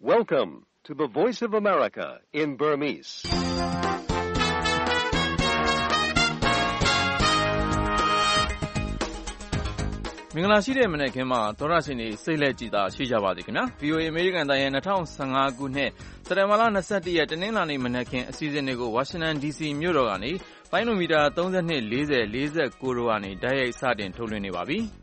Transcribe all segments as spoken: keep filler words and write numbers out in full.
Welcome to the Voice of America in Burmese. ။မင်္ဂလာရှိတဲ့မနက်ခင်းမှာသောရရှင်တွေစိတ်လက်ကြည်သာရှိကြပါစေခင်ဗျာ။ဗီအိုအေ အမေရိကန်တိုင်းရဲ့၂၀၁၅ခုနှစ်စက်တင်ဘာလ၂၁ရက်တနင်္လာနေ့မနက်ခင်းအစီအစဉ်တွေကိုဝါရှင်တန်ဒီစီမြို့တော်ကနေပိုင်းလိုမီတာ၃၂ ၄၀ ၄၉တို့ကနေတိုက်ရိုက်စတင်ထုတ်လွှင့်နေပါပြီ။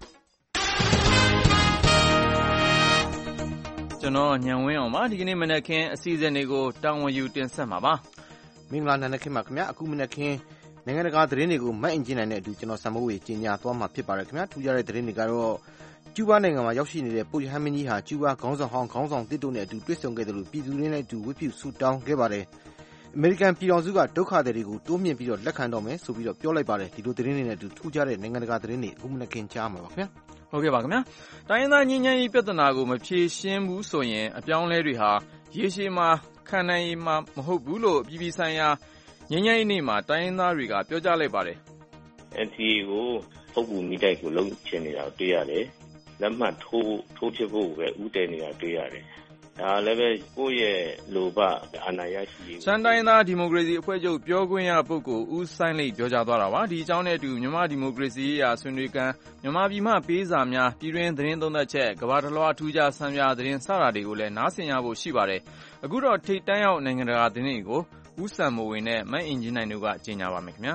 ကျွန်တော်ညံဝင်းအောင်ပါဒီကနေ့မနက်ခင်းအစီအစဉ်တွေကိုတာဝန်ယူတင်ဆက်မှာပါ။မင်္ဂလာနံနက်ခင်းပါခင်ဗျာ။အခုမနက်ခင်းနိုင်ငံတကာသတင်းတွေကိုမတ်အင်ဂျင်နိုင်တဲ့အတူကျွန်တော်စံမိုးဝေကြီးညာသွားမှာဖြစ်ပါတယ်ခင်ဗျာထူးခြားတဲ့သတင်းတွေကတော့ကျူးဘားနိုင်ငံမှာရောက်ရှိနေတဲ့ပုပ်ရဟန်းမင်းကြီးဟာကျူးဘားခေါင်းဆောင်ဟောင်းခေါင်းဆောင်တစ်တို့နဲ့အတူတွေ့ဆုံခဲ့တယ်လို့ပြည်သူတွေနဲ့အတူဝတ်ပြုဆုတောင်းခဲ့ပါတယ်အမေရိကန်ပြည်ထောင်စုကဒုက္ခသည်တွေကိုတိုးမြင့်ပြီးတော့လက်ခံတော်မယ်ဆိုပြီးတော့ပြောလိုက်ပါတယ်ဒီလိုသတင်းတွေနဲ့အတူထူးခြားတဲ့နိုင်ငံတကာသတင်းတွေအခုမနက်ခင်းကြားမှာပါခင်ဗျာဟုတ်ကဲ့ပါခင်ဗျာတိုင်းရင်းသားညီညာရေးပြဿနာကိုမဖြေရှင်းဘူးဆိုရင်အပြောင်းလဲတွေဟာရေရှည်မှာခံနိုင်မှာမဟုတ်ဘူးလို့ပြည်ပြည်ဆိုင်ရာငြိမ်းချမ်းရေးနေ့မှာတိုင်းရင်းသားတွေကပြောကြားလိုက်ပါတယ်အန် စီ အေ ကိုပုဂ္ဂိုလ်မိတိုက်ကိုလုံးချင်နေတာတွေ့ရတယ်။လက်မှတ်ထိုးထိုးချဖို့ပဲဥတည်နေတာတွေ့ရတယ်။ဒါလည်းပဲကိုယ့်ရဲ့လိုဘအာဏာရရှိရေးစံတိုင်းသားဒီမိုကရေစီအဖွဲ့ချုပ်ပြောခွင့်ရပုဂ္ဂိုလ်ဦးဆိုင်လိတ်ပြောကြားသွားတာပါ။ဒီအကြောင်းနဲ့အတူမြန်မာဒီမိုကရေစီရေးရာဆွေးနွေးကမ်းမြန်မာပြည်မှပေးစာများပြည်တွင်းသတင်းသုံးသပ်ချက်ကမ္ဘာတစ်လွှားထူးခြားဆန်းပြသတင်းစတာတွေကိုလည်းနားဆင်ရဖို့ရှိပါတယ်။အခုတော့ထိပ်တန်းရောက်နိုင်ငံတကာသတင်းတွေကိုဦးစံမိုးဝင်းနဲ့မတ်အင်ဂျင်နိုင်တို့ကကြေညာပါမယ်ခင်ဗျာ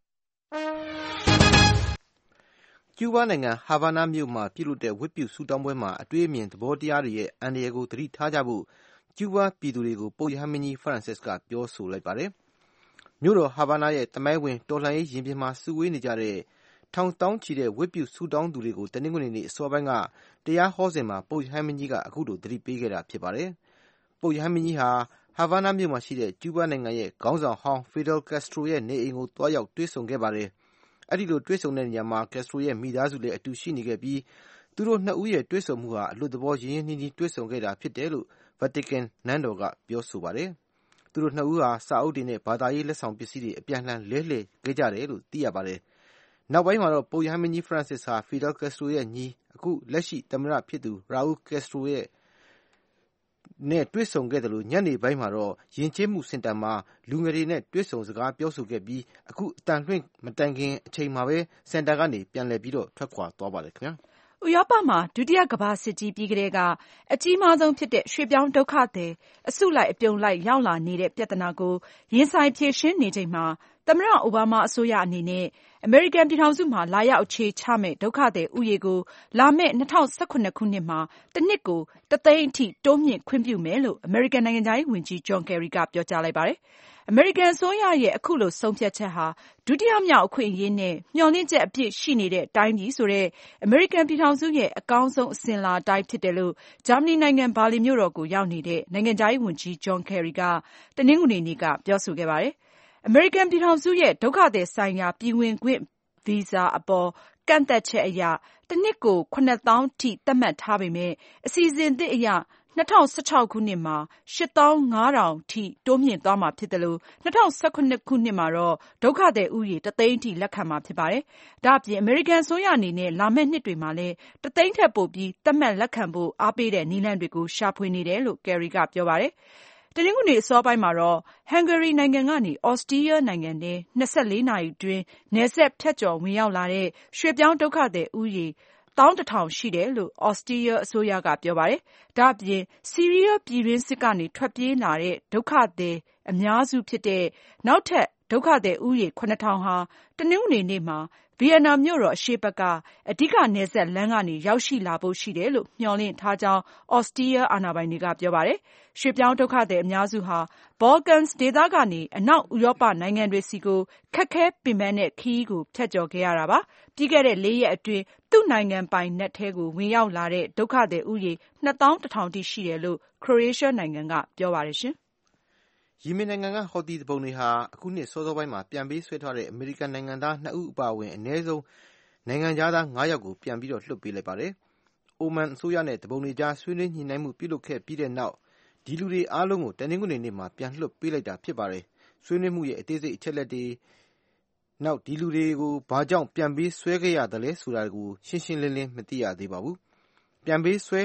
ကျူးဘားနိုင်ငံဟာဗာနာမြို့မှာပြုလုပ်တဲ့ဝတ်ပြုဆုတောင်းပွဲမှာအတွေ့အမြင်သဘောတရားတွေရဲ့အန္တရာယ်ကိုသတိထားကြဖို့ကျူးဘားပြည်သူတွေကိုပုပ်ရဟန်းမင်းကြီးဖရန်စစ်ကပြောဆိုလိုက်ပါတယ်မြို့တော်ဟာဗာနာရဲ့တမိုင်းဝင်တော်လှန်ရေးရင်ပြင်မှာစုဝေးနေကြတဲ့ထောင်တောင်းချီတဲ့ဝတ်ပြုဆုတောင်းသူတွေကိုတနင်္ဂနွေနေ့အစောပိုင်းကတရားဟောစဉ်မှာပုပ်ရဟန်းမင်းကြီးကအခုလိုသတိပေးခဲ့တာဖြစ်ပါတယ်ပုပ်ရဟန်းမင်းကြီးဟာဟာဗာနာမြို့မှာရှိတဲ့ကျူးဘားနိုင်ငံရဲ့ခေါင်းဆောင်ဟောင်းဖီဒယ်ကက်စထရိုရဲ့နေအိမ်ကိုတွားရောက်တွေ့ဆုံခဲ့ပါတယ်။အဲဒီလိုတွေ့ဆုံတဲ့နေရာမှာကက်စထရိုရဲ့မိသားစုလည်းအတူရှိနေခဲ့ပြီးသူတို့နှစ်ဦးရဲ့တွေ့ဆုံမှုဟာအလွတ်သဘောရင်းရင်းနှီးနှီးတွေ့ဆုံခဲ့တာဖြစ်တယ်လို့ဗာတီကန်နန်းတော်ကပြောဆိုပါတယ်။သူတို့နှစ်ဦးဟာစာအုပ်တွေနဲ့ဘာသာရေးလက်ဆောင်ပစ္စည်းတွေအပြန်အလှန်လဲလှယ်ခဲ့ကြတယ်လို့သိရပါတယ်။နောက်ပိုင်းမှာတော့ပုပ်ရဟန်းမင်းကြီးဖရန်စစ်ဟာဖီဒယ်ကက်စထရိုရဲ့ညီအခုလက်ရှိသမ္မတဖြစ်သူရာဦးကက်စထရိုရဲ့နဲ့တွေ့ဆုံခဲ့တယ်လို့ညနေပိုင်းမှာတော့ယဉ်ကျေးမှုစင်တာမှာလူငယ်တွေနဲ့တွေ့ဆုံစကားပြောဆိုခဲ့ပြီးအခုအတန်လွှင့်မတိုင်ခင်အချိန်မှာပဲစင်တာကနေပြန်လည်ပြီးတော့ထွက်ခွာသွားပါတယ်ခင်ဗျာဥရောပမှာဒုတိယကမ္ဘာစစ်ကြီးပြီးကတည်းကအကြီးမားဆုံးဖြစ်တဲ့ရွှေ့ပြောင်းဒုက္ခသည်အစုလိုက်အပြုံလိုက်ရောက်လာနေတဲ့ပြဿနာကိုရင်ဆိုင်ဖြေရှင်းနေချိန်မှာသမ္မတအိုဘားမားအစိုးရအနေနဲ့အမေရိကန်ပြည်ထောင်စုမှာလာရောက်အခြေချမဲ့ဒုက္ခသည်ဥယေကိုလာမယ့်၂၀၁၇ခုနှစ်မှာတစ်နှစ်ကိုတစ်သိန်းအထိတိုးမြင့်ခွင့်ပြုမယ်လို့အမေရိကန်နိုင်ငံခြားရေးဝန်ကြီးဂျွန်ကယ်ရီကပြောကြားလိုက်ပါတယ်။အမေရိကန်အစိုးရရဲ့အခုလိုဆုံးဖြတ်ချက်ဟာဒုတိယမြောက်အခွင့်အရေးနဲ့မျှော်လင့်ချက်အပြည့်ရှိနေတဲ့တိုင်းပြည်ဆိုတဲ့အမေရိကန်ပြည်ထောင်စုရဲ့အကောင်းဆုံးအစဉ်အလာတိုင်းဖြစ်တယ်လို့ဂျာမနီနိုင်ငံဘာလင်မြို့တော်ကိုရောက်နေတဲ့နိုင်ငံခြားရေးဝန်ကြီးဂျွန်ကယ်ရီကတနင်္ဂနွေနေ့ကပြောဆိုခဲ့ပါတယ်။အမေရိကန်ပြည်ထောင်စုရဲ့ဒုက္ခသည်ဆိုင်ရာပြည်ဝင်ခွင့်ဗီဇာအပေါ်ကန့်သတ်ချက်အရတစ်နှစ်ကိုခုနှစ်သောင်းထိသတ်မှတ်ထားပေမဲ့အစီအစဉ်သစ်အရ၂၀၁၆ခုနှစ်မှာရှစ်သောင်းငါးထောင်ထိတိုးမြင့်သွားမှာဖြစ်တယ်လို့၂၀၁၇ခုနှစ်မှာတော့ဒုက္ခသည်ဥယေတစ်သိန်းထိလက်ခံမှာဖြစ်ပါတယ်။ဒါ့အပြင်အမေရိကန်အစိုးရအနေနဲ့လာမယ့်နှစ်တွေမှာလည်းတစ်သိန်းထက်ပိုပြီးသတ်မှတ်လက်ခံဖို့အားပေးတဲ့နည်းလမ်းတွေကိုရှာဖွေနေတယ်လို့ကယ်ရီကပြောပါတယ်။တနင်္ဂနွေအစောပိုင်းမှာတော့ဟန်ဂေရီနိုင်ငံကနေဩစတြီးယားနိုင်ငံထဲ၂၄နာရီအတွင်းနယ်စပ်ဖြတ်ကျော်ဝင်ရောက်လာတဲ့ရွှေ့ပြောင်းဒုက္ခသည်ဥယေသောင်းတစ်ထောင်ရှိတယ်လို့ဩစတြီးယားအစိုးရကပြောပါတယ်။ဒါ့အပြင်ဆီးရီးယားပြည်တွင်းစစ်ကနေထွက်ပြေးလာတဲ့ဒုက္ခသည်အများစုဖြစ်တဲ့နောက်ထပ်ဒုက္ခသည်ဥယေခုနှစ်ထောင်ဟာတနင်္ဂနွေနေ့မှာဗီယက်နမ်မြို့တော်အရှေ့ဘက်ကအဓိကနယ်စပ်လမ်းကနေရောက်ရှိလာဖို့ရှိတယ်လို့မျှော်လင့်ထားကြောင်းဩစတြီးယားအာဏာပိုင်တွေကပြောပါတယ်။ရွှေ့ပြောင်းဒုက္ခသည်အများစုဟာဘော်ကန်စ်ဒေသကနေအနောက်ဥရောပနိုင်ငံတွေဆီကိုခက်ခဲပင်ပန်းတဲ့ခရီးကိုဖြတ်ကျော်ခဲ့ရတာပါ။ပြီးခဲ့တဲ့လေးရက်အတွင်းသူ့နိုင်ငံပိုင်နက်ထဲကိုဝင်ရောက်လာတဲ့ဒုက္ခသည်ဥယေနှစ်သောင်းတစ်ထောင်ထိရှိတယ်လို့ခရိုအေးရှားနိုင်ငံကပြောပါတယ်ရှင်။ယီမင်နိုင်ငံကဟော်တီသူပုန်တွေဟာအခုနှစ်စောစောပိုင်းမှာပြန်ပေးဆွဲထားတဲ့အမေရိကန်နိုင်ငံသားနှစ်ဦးအပါအဝင်အနည်းဆုံးနိုင်ငံခြားသားငါးယောက်ကိုပြန်ပြီးတော့လွှတ်ပေးလိုက်ပါတယ်။အိုမန်အစိုးရနဲ့သူပုန်တွေကြားဆွေးနွေးညှိနှိုင်းမှုပြုလုပ်ခဲ့ပြီးတဲ့နောက်ဒီလူတွေအားလုံးကိုတနင်္ဂနွေနေ့မှာပြန်လွှတ်ပေးလိုက်တာဖြစ်ပါတယ်။ဆွေးနွေးမှုရဲ့အသေးစိတ်အချက်လက်တွေနောက်ဒီလူတွေကိုဘာကြောင့်ပြန်ပေးဆွဲခဲ့ရသလဲဆိုတာကိုရှင်းရှင်းလင်းလင်းမသိရသေးပါဘူး။ပြန်ပေးဆွဲ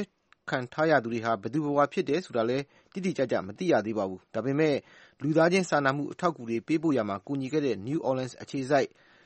ခံထားရသူတွေဟာဘယ်သူဘဝဖြစ်တယ်ဆိုတာလဲတိတိကျကျမသိရသေးပါဘူး။ဒါပေမဲ့လူသားချင်းစာနာမှုအထောက်အကူတွေပေးပို့ရမှာကူညီခဲ့တဲ့ New Orleans အခြေစိုက်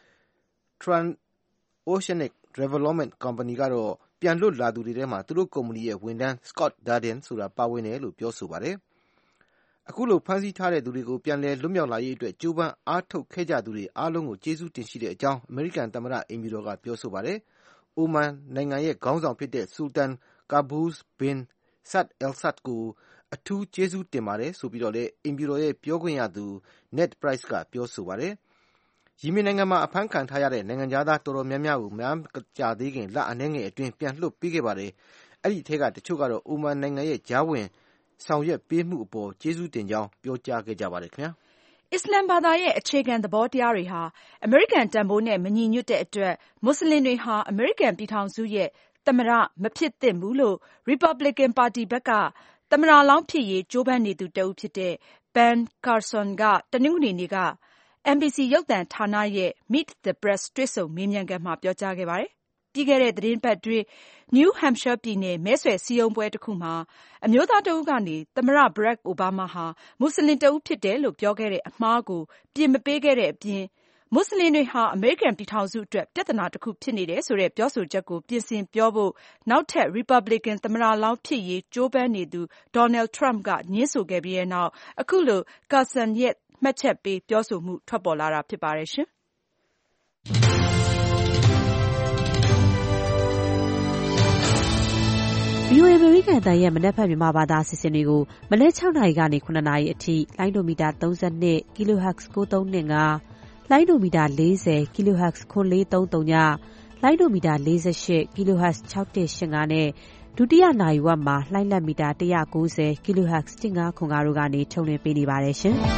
Transoceanic Development Company ကတော့ပြန်လွတ်လာသူတွေထဲမှာသူတို့ကုမ္ပဏီရဲ့ဝန်ထမ်း Scott Darden ဆိုတာပါဝင်တယ်လို့ပြောဆိုပါတယ်။အခုလိုဖမ်းဆီးထားတဲ့သူတွေကိုပြန်လည်လွတ်မြောက်လာရေးအတွက်ကြိုးပမ်းအားထုတ်ခဲ့ကြသူတွေအားလုံးကိုကျေးဇူးတင်ရှိတဲ့အကြောင်းအမေရိကန်သမ္မတအိမ်ဖြူတော်ကပြောဆိုပါတယ်။အိုမန်နိုင်ငံရဲ့ခေါင်းဆောင်ဖြစ်တဲ့ Sultan Qaboos bin Saad Al Saad ကိုအထူးကျေးဇူးတင်ပါတယ်ဆိုပြီးတော့လည်းအိမ်ဖြူတော်ရဲ့ပြောခွင့်ရသူ Ned Price ကပြောဆိုပါတယ်။ယီမင်နိုင်ငံမှာအဖမ်းခံထားရတဲ့နိုင်ငံသားတော်တော်များများကိုမကြာသေးခင်လအနည်းငယ်အတွင်းပြန်လွှတ်ပေးခဲ့ပါတယ်။အဲ့ဒီထဲကတချို့ကတော့အိုမန်နိုင်ငံရဲ့ကြားဝင်ဆောင်ရွက်ပေးမှုအပေါ်ကျေးဇူးတင်ကြောင်းပြောကြားခဲ့ကြပါတယ်ခင်ဗျာ။အစ္စလမ်ဘာသာရဲ့အခြေခံသဘောတရားတွေဟာအမေရိကန်တန်ဖိုးနဲ့မညီညွတ်တဲ့အတွက်မွတ်စလင်တွေဟာအမေရိကန်ပြည်ထောင်စုရဲ့သမ္မတမဖြစ်သင့်ဘူးလို့ Republican ပါတီဘက်ကသမ္မတလောင်းဖြစ်ရေးကြိုးပမ်းနေသူတဦးဖြစ်တဲ့ Ben Carson ကတနင်္ဂနွေနေ့က N B C ရုပ်သံဌာနရဲ့ Meet the Press တွေ့ဆုံမေးမြန်းခန်းမှာပြောကြားခဲ့ပါတယ်။ပြီးခဲ့တဲ့သီတင်းပတ်အတွင်း New Hampshire ပြည်နယ်မဲဆွယ်စည်းရုံးပွဲတစ်ခုမှာအမျိုးသားတဦးကနေသမ္မတ Barack Obama ဟာမွတ်စလင်တဦးဖြစ်တယ်လို့ပြောခဲ့တဲ့အမှားကိုပြင်မပေးခဲ့တဲ့အပြင်မွတ်စလင်တွေဟာအမေရိကန်ပြည်ထောင်စုအတွက်ပြဿနာတစ်ခုဖြစ်နေတယ်ဆိုတဲ့ပြောဆိုချက်ကိုပြင်ဆင်ပြောဖို့နောက်ထပ် Republican သမ္မတလောင်းဖြစ်ရေးကြိုးပမ်းနေသူ Donald Trump ကညှင်းဆိုခဲ့ပြီးတဲ့နောက်အခုလို Carson ရဲ့မှတ်ချက်ပေးပြောဆိုမှုထွက်ပေါ်လာတာဖြစ်ပါတယ်ရှင်။ဗွီအိုအေ အမေရိကန်အသံရဲ့မနက်ဖြန်မြန်မာဘာသာအစီအစဉ်တွေကိုမနက်၆နာရီကနေ၇နာရီအထိလိုင်းဒိုမီတာသုံး၂ kilohertz ၉၃၂၅လိုင်းဒိုမီတာ၄၀ kilohertz ခွန်၄၃၃ညလိုင်းဒိုမီတာ၄၈ kilohertz ၆၁၈၅နဲ့ဒုတိယနာရီဝက်မှာလှိုင်းလက်မီတာ၁၉၀ kilohertz ၁၅ခွန်၅တို့ကနေထုတ်လွှင့်ပေးနေပါတယ်ရှင်။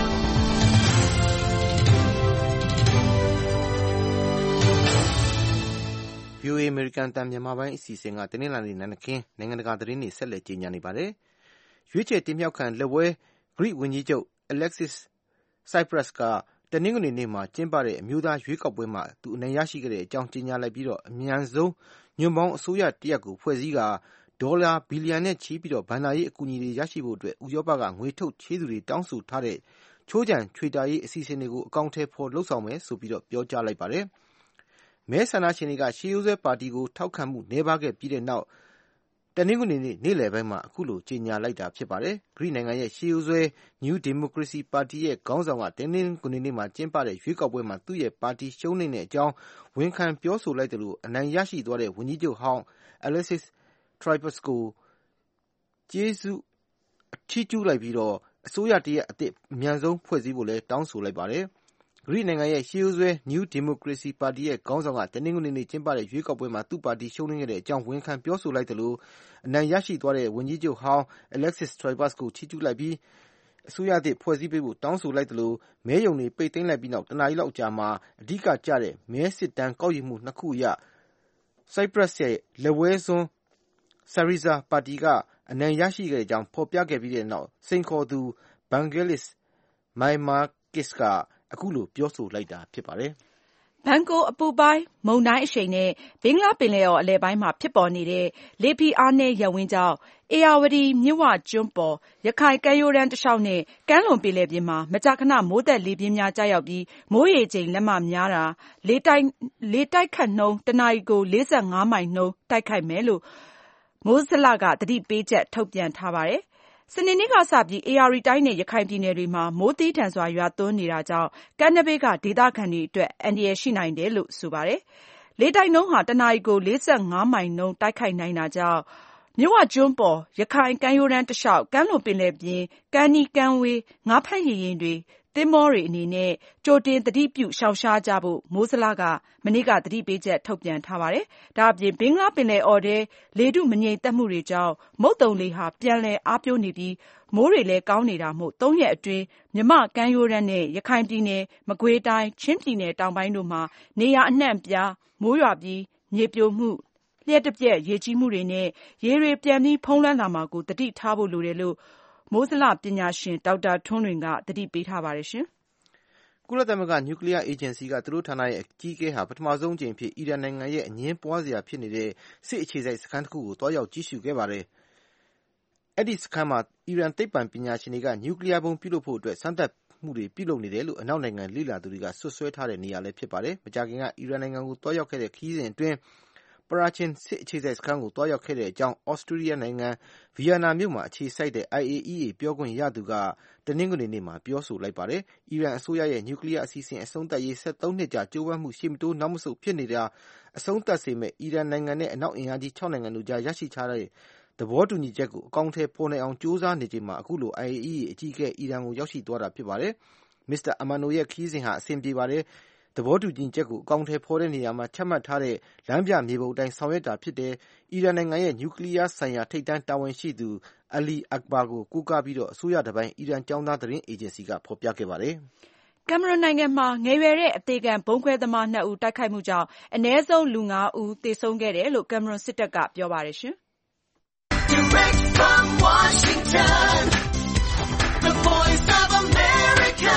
ဗွီအိုအေ အမေရိကန်အသံမြန်မာပိုင်းအစီအစဉ်ကတနင်္လာနေ့နံနက်ခင်းနိုင်ငံတကာသတင်းတွေဆက်လက်ကြေညာနေပါတယ်။ရွေးချယ်တင်မြှောက်ခံလက်ဝဲ Greek ဝန်ကြီးချုပ် Alexis Tsipras ကတနင်္ဂနွေနေ့မှာကျင်းပတဲ့အမျိုးသားရွေးကောက်ပွဲမှာသူအနိုင်ရရှိခဲ့တဲ့အကြောင်းကြေညာလိုက်ပြီးတော့အမြန်ဆုံးညွန့်ပေါင်းအစိုးရတရပ်ကိုဖွဲ့စည်းကာဒေါ်လာဘီလီယံနဲ့ချီပြီးတော့ဘဏ္ဍာရေးအကူအညီတွေရရှိဖို့အတွက်ဥရောပကငွေထုတ်ချေးသူတွေတောင်းဆိုထားတဲ့ချိုးချံချွေတာရေးအစီအစဉ်တွေကိုအကောင့်ထဲပေါ်လှုပ်ဆောင်မယ်ဆိုပြီးတော့ပြောကြားလိုက်ပါတယ်။မဲဆန္ဒရှင်တွေကရှေးရိုးဆွဲပါတီကိုထောက်ခံမှုနှဲပါခဲ့ပြီးတဲ့နောက်တနင်္ဂနွေနေ့နေ့လယ်ပိုင်းမှာအခုလိုကြေညာလိုက်တာဖြစ်ပါတယ်။ဂရိနိုင်ငံရဲ့ရှေးရိုးဆွဲ New Democracy ပါတီရဲ့ခေါင်းဆောင်ကတနင်္ဂနွေနေ့မှာကျင်းပတဲ့ရွေးကောက်ပွဲမှာသူ့ရဲ့ပါတီရှုံးနိမ့်တဲ့အကြောင်းဝန်ခံပြောဆိုလိုက်တယ်လို့အနိုင်ရရှိသွားတဲ့ဝန်ကြီးချုပ်ဟောင်း Alexis Tsipras ကိုကျေးဇူးချီးကျူးလိုက်ပြီးတော့အစိုးရတရပ်အသစ်အမြန်ဆုံးဖွဲ့စည်းဖို့လည်းတောင်းဆိုလိုက်ပါတယ်။ဂရိနိုင်ငံရဲ့ရှေးရိုးဆွဲ New Democracy ပါတီရဲ့ခေါင်းဆောင်ကတနင်္ဂနွေနေ့ကျင်းပတဲ့ရွေးကောက်ပွဲမှာသူ့ပါတီရှုံးနိမ့်ခဲ့တဲ့အကြောင်းဝန်ခံပြောဆိုလိုက်တယ်လို့အနိုင်ရရှိသွားတဲ့ဝန်ကြီးချုပ်ဟောင်း Alexis Tsipras ကိုချီးကျူးလိုက်ပြီးအစိုးရသစ်ဖွဲ့စည်းပေးဖို့တောင်းဆိုလိုက်တယ်လို့မဲရုံတွေပိတ်သိမ်းလိုက်ပြီးနောက်တနာရီလောက်ကြာမှာအဓိကကျတဲ့မဲစစ်တမ်းကောက်ယူမှုနှစ်ခုအရ Tsipras ရဲ့လက်ဝဲစွန်း Syriza ပါတီကအနိုင်ရရှိခဲ့တဲ့အကြောင်းဖော်ပြခဲ့ပြီးတဲ့နောက်စိန်ခေါ်သူ Vangelis Meimarkis ကအခုလိုပြောဆိုလိုက်တာဖြစ်ပါတယ်။ဘန်ကိုအပူပိုင်းမုန်တိုင်းအရှိန်နဲ့ဘင်္ဂလားပင်လယ်အော်အလယ်ပိုင်းမှာဖြစ်ပေါ်နေတဲ့လေဖိအားနည်းရပ်ဝန်းကြောင့်ဧရာဝတီမြစ်ဝကျွန်းပေါ်ရခိုင်ကမ်းရိုးတန်းတစ်လျှောက်နဲ့ကမ်းလွန်ပင်လယ်ပြင်မှာမကြာခဏမိုးသက်လေပြင်းများကျရောက်ပြီးမိုးရေချိန်လက်မများတာလေတိုက်လေတိုက်ခတ်နှုန်းတနာရီကို၄၅မိုင်နှုန်းတိုက်ခိုက်မယ်လို့မိုးဇလကသတိပေးချက်ထုတ်ပြန်ထားပါတယ်။စနေနေ့ကစပြီးဧရာဝတီတိုင်းနဲ့ရခိုင်ပြည်နယ်တွေမှာမိုးသည်းထန်စွာရွာသွန်းနေတာကြောင့်ကမ်းနဘေးကဒေသခံတွေအတွက်အန္တရာယ်ရှိနိုင်တယ်လို့ဆိုပါတယ်။လေတိုက်နှုန်းဟာတနာရီကို၄၅မိုင်နှုန်းတိုက်ခိုက်နိုင်တာကြောင့်မြစ်ဝကျွန်းပေါ်ရခိုင်ကမ်းရိုးတန်းတစ်လျှောက်ကမ်းလွန်ပင်လယ်ပြင်ကမ်းနီးကမ်းဝေးငါးဖမ်းရေယာဉ်တွေသင်္ဘောတွေအနေနဲ့ကြိုတင်သတိပြုရှောင်ရှားကြဖို့မိုးဇလကမနေ့ကသတိပေးချက်ထုတ်ပြန်ထားပါတယ်။ဒါအပြင်ဘင်္ဂလားပင်လယ်အော်ထဲလေထုမငြိမ်သက်မှုတွေကြောင့်မုတ်သုန်လေဟာပြန်လည်အားပြိုးနေပြီးမိုးတွေလည်းကောင်းနေတာမို့သုံးရက်အတွင်းမြမကမ်းရိုးတန်းနဲ့ရခိုင်ပြည်နယ်မကွေးတိုင်းချင်းပြည်နယ်တောင်ပိုင်းတို့မှာနေရာအနှံ့အပြားမိုးရွာပြီးမြေပြိုမှုလျှက်တပြက်ရေကြီးမှုတွေနဲ့ရေတွေပြန်ပြီးဖုံးလွှမ်းလာမှာကိုသတိထားဖို့လိုတယ်လို့မိုးဇလပညာရှင်ဒေါက်တာထွန်းလွင်ကသတိပေးထားပါတယ်ရှင်။ကုလသမဂ္ဂနျူကလ িয়ার အေဂျင်စီကသူတို့ဌာနရဲ့အကြီးအကဲဟာပထမဆုံးအကြိမ်ဖြစ်အီရန်နိုင်ငံရဲ့အငင်းပွားစရာဖြစ်နေတဲ့စစ်အခြေစိုက်စခန်းတစ်ခုကိုတွားရောက်ကြည့်ရှုခဲ့ပါတယ်။အဲ့ဒီစခန်းမှာအီရန်သိပ္ပံပညာရှင်တွေကနျူကလ িয়ার ဘုံပြုလုပ်ဖို့အတွက်စမ်းသပ်မှုတွေပြုလုပ်နေတယ်လို့အနောက်နိုင်ငံလေ့လာသူတွေကဆွဆွဲထားတဲ့နေရာလည်းဖြစ်ပါတယ်။မကြာခင်ကအီရန်နိုင်ငံကိုတွားရောက်ခဲ့တဲ့ခရီးစဉ်အတွင်းပရာချင်စစ်အခြေစိုက်စခန်းကိုတွားရောက်ခဲ့တဲ့အကြောင်းဩစတြေးလျနိုင်ငံဗီယန်နာမြို့မှာအခြေစိုက်တဲ့ I A E A ပြောခွင့်ရသူကတနင်္ဂနွေနေ့မှာပြောဆိုလိုက်ပါတယ်။အီရန်အစိုးရရဲ့နျူကလ িয়ার အစီအစဉ်အဆုံးသတ်ရေး၁၃နှစ်ကြာကြိုးပမ်းမှုရှေ့မတိုးနောက်မဆုတ်ဖြစ်နေတာအဆုံးသတ်စေမယ့်အီရန်နိုင်ငံနဲ့အနောက်အင်အားကြီး၆နိုင်ငံတို့ကြားရရှိထားတဲ့သဘောတူညီချက်ကိုအကောင်အထည်ဖော်နိုင်အောင်ကြိုးစားနေချိန်မှာအခုလို I A E A အကြီးအကဲအီရန်ကိုရောက်ရှိသွားတာဖြစ်ပါတယ်။ မစ္စတာအမာနိုရဲ့ခရီးစဉ်ဟာအဆင်ပြေပါတယ်။သဘောတူညီချက်ကိုအကောင်အထည်ဖော်တဲ့နေရာမှာချမှတ်ထားတဲ့လမ်းပြမြေပုံအတိုင်းဆောင်ရွက်တာဖြစ်တယ်။အီရန်နိုင်ငံရဲ့နျူကလ িয়ার ဆိုင်ရာထိပ်တန်းတာဝန်ရှိသူ Ali Akbar ကိုကိုးကားပြီးအစိုးရတပိုင်းအီရန်ကျောင်းသားသတင်းအေဂျင်စီကဖော်ပြခဲ့ပါတယ်။ကင်မရွန်နိုင်ငံမှာငယ်ရွယ်တဲ့အသေခံဗုံးခွဲသမားနှစ်ဦးတိုက်ခိုက်မှုကြောင့်အနည်းဆုံးလူငါးဦးသေဆုံးခဲ့တယ်လို့ကင်မရွန်စစ်တပ်ကပြောပါတယ်ရှင်။ Direct from Washington, the Voice of America,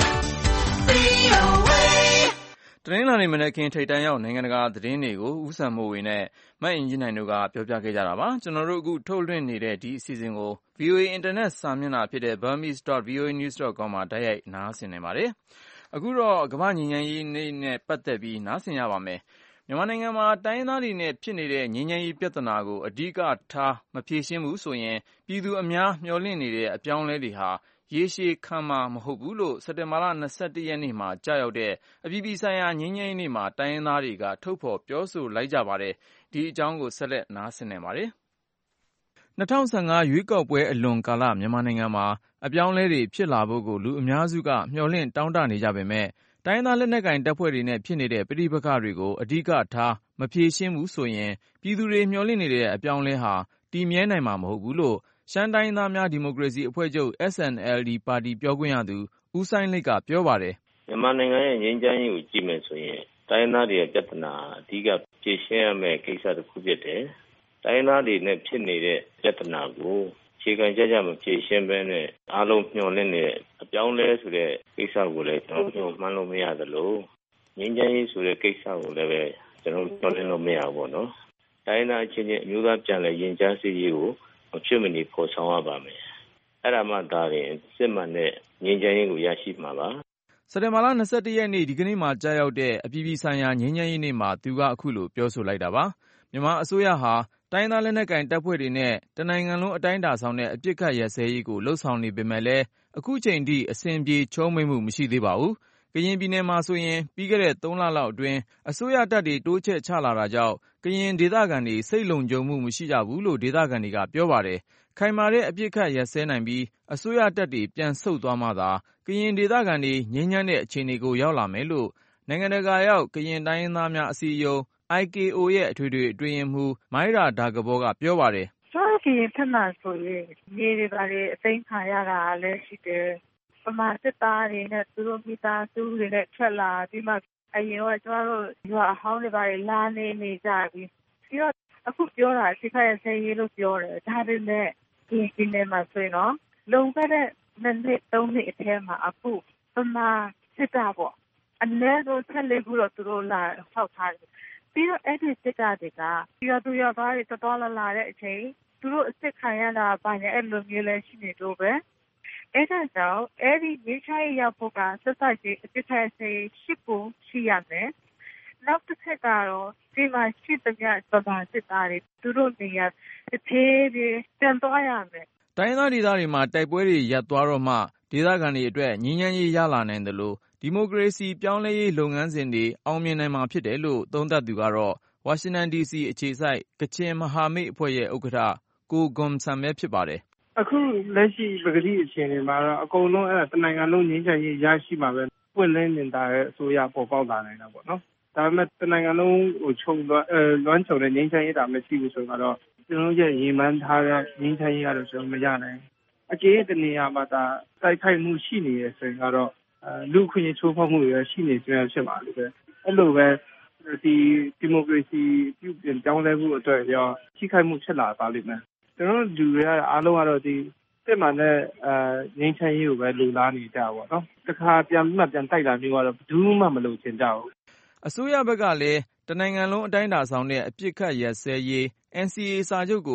V O A တနင်္လာနေ့မနက်ခင်းထိပ်တန်းရောက်နိုင်ငံတကာသတင်းတွေကိုဦးစံမိုးဝေနဲ့မအင်ကြင်းနိုင်တို့ကပြောပြခဲ့ကြတာပါကျွန်တော်တို့အခုထုတ်လွှင့်နေတဲ့ဒီအစီအစဉ်ကို ဗွီအိုအေ အင်တာနက်စာမျက်နှာဖြစ်တဲ့ burmese dot v o a news dot com မှာတိုက်ရိုက်နားဆင်နိုင်ပါတယ်အခုတော့ကမ္ဘာ့ငြိမ်းချမ်းရေးနေ့နဲ့ပတ်သက်ပြီးနားဆင်ရပါမယ်မြန်မာနိုင်ငံမှာတိုင်းရင်းသားတွေနဲ့ဖြစ်နေတဲ့ငြိမ်းချမ်းရေးပြဿနာကိုအဓိကထားမဖြေရှင်းဘူးဆိုရင်ပြည်သူအများမျှော်လင့်နေတဲ့အပြောင်းအလဲတွေဟာရေရှည်ခံမှာမဟုတ်ဘူးလို့စက်တင်ဘာလ၂၁ရက်နေ့မှာကြာရောက်တဲ့အပြည်ပြည်ဆိုင်ရာငြိမ်းချမ်းရေးနေ့မှာတိုင်းရင်းသားတွေကထုတ်ဖော်ပြောဆိုလိုက်ကြပါတယ်ဒီအကြောင်းကိုဆက်လက်နားဆင်နေပါတယ်၂၀၁၅ရွေးကောက်ပွဲအလွန်ကာလမြန်မာနိုင်ငံမှာအပြောင်းအလဲတွေဖြစ်လာဖို့ကိုလူအများစုကမျှော်လင့်တောင်းတနေကြပေမဲ့တိုင်းသားလက်နက်ကိုင်တပ်ဖွဲ့တွေနဲ့ဖြစ်နေတဲ့ပဋိပက္ခတွေကိုအဓိကထားမဖြေရှင်းဘူးဆိုရင်ပြည်သူတွေမျှော်လင့်နေတဲ့အပြောင်းအလဲဟာတည်မြဲနိုင်မှာမဟုတ်ဘူးလို့ရှမ်းတိုင်းသားများဒီမိုကရေစီအဖွဲ့ချုပ် S N L D ပါတီပြောခွင့်ရသူဦးစိုင်းလိတ်ကပြောပါတယ်မြန်မာနိုင်ငံရဲ့ငြိမ်းချမ်းရေးကိုကြည့်မယ်ဆိုရင်တိုင်းသားတွေရဲ့ပြဿနာအဓိကဖြေရှင်းရမယ့်ကိစ္စတစ်ခုဖြစ်တယ်တိုင်းသားတွေနဲ့ဖြစ်နေတဲ့ပြဿနာကိုခြေခံကြကြမဖြေရှင်းဘဲနဲ့အားလုံးမျှော်လင့်နေတဲ့အပြောင်းလဲဆိုတဲ့ကိစ္စကိုလည်းကျွန်တော်တို့မှန်းလို့မရသလိုငြိမ်းချမ်းရေးဆိုတဲ့ကိစ္စကိုလည်းပဲကျွန်တော်တို့မျှော်လင့်လို့မရဘူးပေါ့နော်တိုင်းသားချင်းချင်းအမျိုးသားပြန်လည်ရင်ကြားစေ့ရေးကိုမဖြစ်မနေဖော်ဆောင်ရပါမယ်အဲ့ဒါမှဒါရင်စစ်မှန်တဲ့ငြိမ်းချမ်းရေးကိုရရှိမှာပါစက်တင်ဘာလ၂၁ရက်နေ့ဒီကနေ့မှာကြာရောက်တဲ့အပြည်ပြည်ဆိုင်ရာငြိမ်းချမ်းရေးနေ့မှာသူကအခုလိုပြောဆိုလိုက်တာပါမြန်မာအစိုးရဟာတိုင်းသားလက်နက်ကိုင်တပ်ဖွဲ့တွေနဲ့တနိုင်ငံလုံးအတိုင်းအတာဆောင်တဲ့အပြစ်ခတ်ရပ်စဲရေးကိုလှုံ့ဆော်နေပေမဲ့လည်းအခုချိန်ထိအစဉ်ပြေချုံးမိမှုမရှိသေးပါဘူးကရင်ပြည်နယ်မှာဆိုရင်ပြီးခဲ့တဲ့သုံးလလောက်အတွင်းအစိုးရတပ်တွေတိုးချဲ့ချလာတာကြောင့်ကရင်ဒေသခံတွေစိတ်လုံခြုံမှုမရှိကြဘူးလို့ဒေသခံတွေကပြောပါတယ်ခိုင်မာတဲ့အပြစ်ခတ်ရပ်စဲနိုင်ပြီးအစိုးရတပ်တွေပြန်ဆုတ်သွားမှသာကရင်ဒေသခံတွေငြိမ်းချမ်းတဲ့အခြေအနေကိုရောက်လာမယ်လို့နိုင်ငံတကာရောက်ကရင်တိုင်းရင်းသားများအစည်းအရုံး I K O ရဲ့အထွေထွေအတွင်းရေးမှူးမိုင်းရာဒါကဘောကပြောပါတယ်။ကျွန်တော်ကရင်ထက်မှဆိုရင်မြေတွေပါလေအသိမ်းခံရတာလည်းရှိတယ်။ပမာစစ်သားတွေနဲ့သူတို့မိသားစုတွေနဲ့ထွက်လာပြီးမှအရင်ကကျွန်တော်တို့ရွာအဟောင်းတွေပါလေလာနေနေကြပြီးပြီးတော့အခုပြောတာစိတ်ခရဆဲရေးလို့ပြောတယ်ဒါပေမဲ့ဒီဒီနေ့မှာဆိုရင်တော့လုံခဲ့တဲ့နှစ်သုံးနှစ်အထဲမှာအခုပမာစစ်သားပေါ့အနည်းဆုံးဆက်လေးခုတော့သူတို့လာဆောက်ထားတယ်ပြီးတော့အဲ့ဒီစစ်သားတွေကပြီးတော့သူရသားတွေတော်တော်လာလာတဲ့အချိန်သူတို့အစ်စ်ခံရတာဘာနဲ့အဲ့လိုမျိုးလဲရှိနေတော့ပဲအဲ့ဒါကြောင့်အဲ့ဒီမြေချိုင်းရောက်ဖို့ကစစချင်းအစ်စ်ခဲစေရှိဖို့ရှိရမယ်နောက်တစ်ချက်ကတော့ဒီမှာရှိတဲ့ညပမာစစ်သားတွေသူတို့နေရာတစ်သေးသေးပြန်သွားရမယ်တိုင်းသားဒေသတွေမှာတိုက်ပွဲတွေရပ်သွားတော့မှဒေသခံတွေအတွက်ငြိမ်းချမ်းရေးရလာနိုင်တယ်လို့ဒီမိုကရေစီပြောင်းလဲရေးလုပ်ငန်းစဉ်တွေအောင်မြင်နိုင်မှာဖြစ်တယ်လို့သုံးသပ်သူကတော့ဝါရှင်တန်ဒီစီအခြေစိုက်ကချင်မဟာမိတ်အဖွဲ့ရဲ့ဥက္ကဋ္ဌကိုဂွန်ဆမ်ပဲဖြစ်ပါတယ်အခုလက်ရှိပဂတိအခြေအနေမှာတော့အကုန်လုံးအဲ့ဒါတနိုင်ငံလုံးငြိမ်းချမ်းရေးရရှိမှာပဲပွင့်လင်းနေတာရဲ့အစိုးရပေါ်ပေါက်လာနိုင်တာပေါ့နော်ဒါပေမဲ့တနိုင်ငံလုံးဟိုခြုံလွှမ်းအဲလွှမ်းခြုံတဲ့ငြိမ်းချမ်းရေးတာမရှိဘူးဆိုတော့ကျွန်တော်ရဲ့ရေမှန်းထားတဲ့ငြိမ်းချမ်းရေးကတော့ကျွန်တော်မရနိုင်အကျေးတနေရာမှာဒါတိုက်ခိုက်မှုရှိနေရဆိုရင်ကတော့လူခွင့်ရေးချိုးဖောက်မှုတွေရှိနေကြဖြစ်ပါလိမ့်မယ်အဲ့လိုပဲဒီဒီမိုကရေစီပြုပြင်ပြောင်းလဲမှုအတွက်ရောထိခိုက်မှုဖြစ်လာပါလိမ့်မယ်ကျွန်တော်လူတွေအားလုံးကတော့ဒီစစ်မှန်တဲ့အဲငြိမ်းချမ်းရေးကိုပဲလူလားနေကြပါတော့တခါပြန်မှပြန်တိုက်လာမျိုးကတော့ဘူးမှမလုပ်ချင်ကြဘူးအစိုးရဘက်ကလည်းတနိုင်ငံလုံးအတိုင်းအတာဆောင်တဲ့အပြစ်ခတ်ရပ်စဲရေး N C A စာချုပ်ကို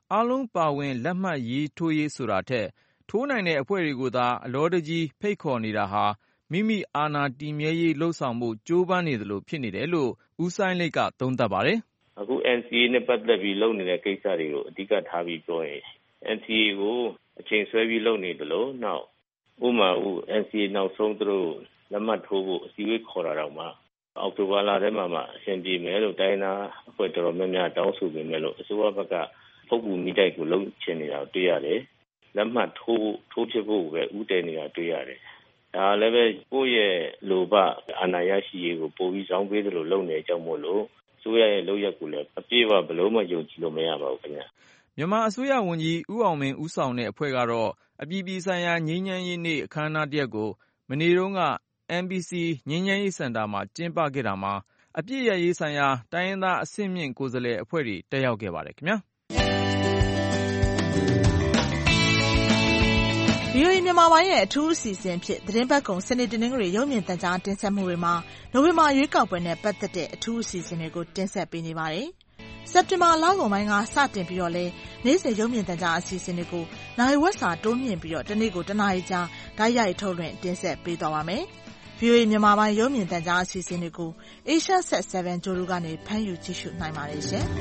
အားလုံးပါဝင်လက်မှတ်ရေးထိုးရေးဆိုတာထက်ထိုးနိုင်တဲ့အဖွဲ့တွေကိုသာအလောတကြီးဖိတ်ခေါ်နေတာဟာမိမိအာဏာတည်မြဲရေးလှုပ်ဆောင်မှုကြိုးပမ်းနေသလိုဖြစ်နေတယ်လို့ဦးစိုင်းလိတ်ကသုံးသပ်ပါတယ်။အခု N C A နဲ့ပတ်သက်ပြီးလုပ်နေတဲ့ကိစ္စတွေကိုအဓိကထားပြီးပြောရင် N C A ကိုအချိန်ဆွဲပြီးလုပ်နေတယ်လို့နောက်ဥမာဥ N C A နောက်ဆုံးသူတို့လက်မှတ်ထိုးဖို့အစည်းအဝေးခေါ်တာတော့မှအောက်တိုဘာလထဲမှာမှအဆင်ပြေမယ်လို့တိုင်းသားအဖွဲ့တော်တော်များများတောင်းဆိုပေမဲ့လို့အစိုးရဘက်ကပုဂ္ဂိုလ်မိတိုက်ကိုလုံးချင်နေတာတွေ့ရတယ်။လက်မှတ်ထိုးထိုးဖြစ်ဖို့ပဲဥတည်နေတာတွေ့ရတယ်။ဒါလည်းပဲကိုယ့်ရဲ့လိုဘအာဏာရရှိရေးကိုပိုပြီးစောင်းပေးသလိုလုပ်နေကြမို့လို့အစိုးရရဲ့လုပ်ရက်ကိုလည်းအပြည့်အဝဘလို့မှယုံကြည်လို့မရပါဘူးခင်ဗျ။မြန်မာအစိုးရဝန်ကြီးဦးအောင်မင်းဦးဆောင်တဲ့အဖွဲ့ကတော့အပြည်ပြည်ဆိုင်ရာငြိမ်းချမ်းရေးနေ့အခမ်းအနားတစ်ရပ်ကိုမနေ့တုန်းက M B C ငြိမ်းချမ်းရေးစင်တာမှာကျင်းပခဲ့တာမှာအပြည့်ရရေးဆိုင်ရာတိုင်းရင်းသားအဆင့်မြင့်ကိုယ်စားလှယ်အဖွဲ့တွေတက်ရောက်ခဲ့ပါတယ်ခင်ဗျာ။ဗီအိုအေ မြန်မာပိုင်းရဲ့အထူးအစီအစဉ်ဖြစ်သတင်းပတ်ကုံစနေတနင်္ဂနွေရုပ်မြင်သံကြားတင်ဆက်မှုတွေမှာနိုဝင်ဘာရွေးကောက်ပွဲနဲ့ပတ်သက်တဲ့အထူးအစီအစဉ်တွေကိုတင်ဆက်ပေးနေပါတယ်။စက်တင်ဘာလကုန်ပိုင်းကစတင်ပြီးတော့လဲနေ့စဉ်ရုပ်မြင်သံကြားအစီအစဉ်တွေကိုနိုင်ဝက်စာတိုးမြင့်ပြီးတော့တနေ့ကိုတစ်နာရီကြာဓာတ်ရိုက်ထုတ်လွှင့်တင်ဆက်ပေးသွားပါမယ်။ ဗီအိုအေ မြန်မာပိုင်းရုပ်မြင်သံကြားအစီအစဉ်တွေကို Asia Set 7 ဂျိုးတို့ကနေဖမ်းယူကြည့်ရှုနိုင်ပါတယ်ရှင်။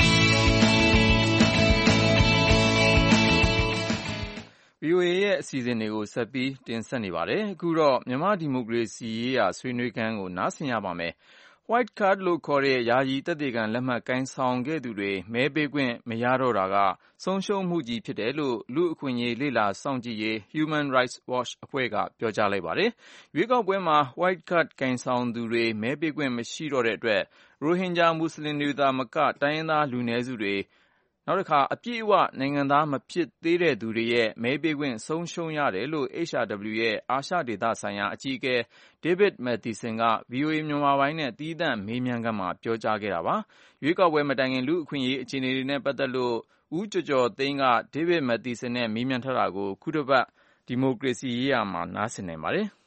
ဗီအိုအေ ရဲ့အစီအစဉ်တွေကိုဆက်ပြီးတင်ဆက်နေပါတယ်။အခုတော့မြန်မာဒီမိုကရေစီရေးရာဆွေးနွေးခန်းကိုနားဆင်ရပါမယ်။ White Card လို့ခေါ်တဲ့ယာယီသက်သေခံလက်မှတ်ကိုင်ဆောင်ခဲ့သူတွေမဲပေးခွင့်မရတော့တာကဆုံးရှုံးမှုကြီးဖြစ်တယ်လို့လူ့အခွင့်အရေးလေ့လာစောင့်ကြည့်ရေး Human Rights Watch အဖွဲ့ကပြောကြားလိုက်ပါတယ်။ရွေးကောက်ပွဲမှာ White Card ကိုင်ဆောင်သူတွေမဲပေးခွင့်မရှိတော့တဲ့အတွက်ရိုဟင်ဂျာမွတ်စလင်တွေသာမကတိုင်းရင်းသားလူနည်းစုတွေနောက်တစ်ခါအပြည့်အဝနိုင်ငံသားမဖြစ်သေးတဲ့သူတွေရဲ့မဲပေးခွင့်ဆုံးရှုံးရတယ်လို့ H R W ရဲ့အာရှဒေသဆိုင်ရာအကြီးအကဲ David Mathieson က ဗီအိုအေ မြန်မာပိုင်းနဲ့သီးသန့်မေးမြန်းခန်းမှာပြောကြားခဲ့တာပါ။ရွေးကောက်ပွဲမတိုင်ခင်လူ့အခွင့်အရေးအခြေအနေတွေနဲ့ပတ်သက်လို့ဦးကျော်ကျော်သိန်းက David Mathieson နဲ့မေးမြန်းထားတာကိုခုတစ်ပတ်ဒီမိုကရေစီရေးရာမှာနားဆင်နိုင်ပါတယ်။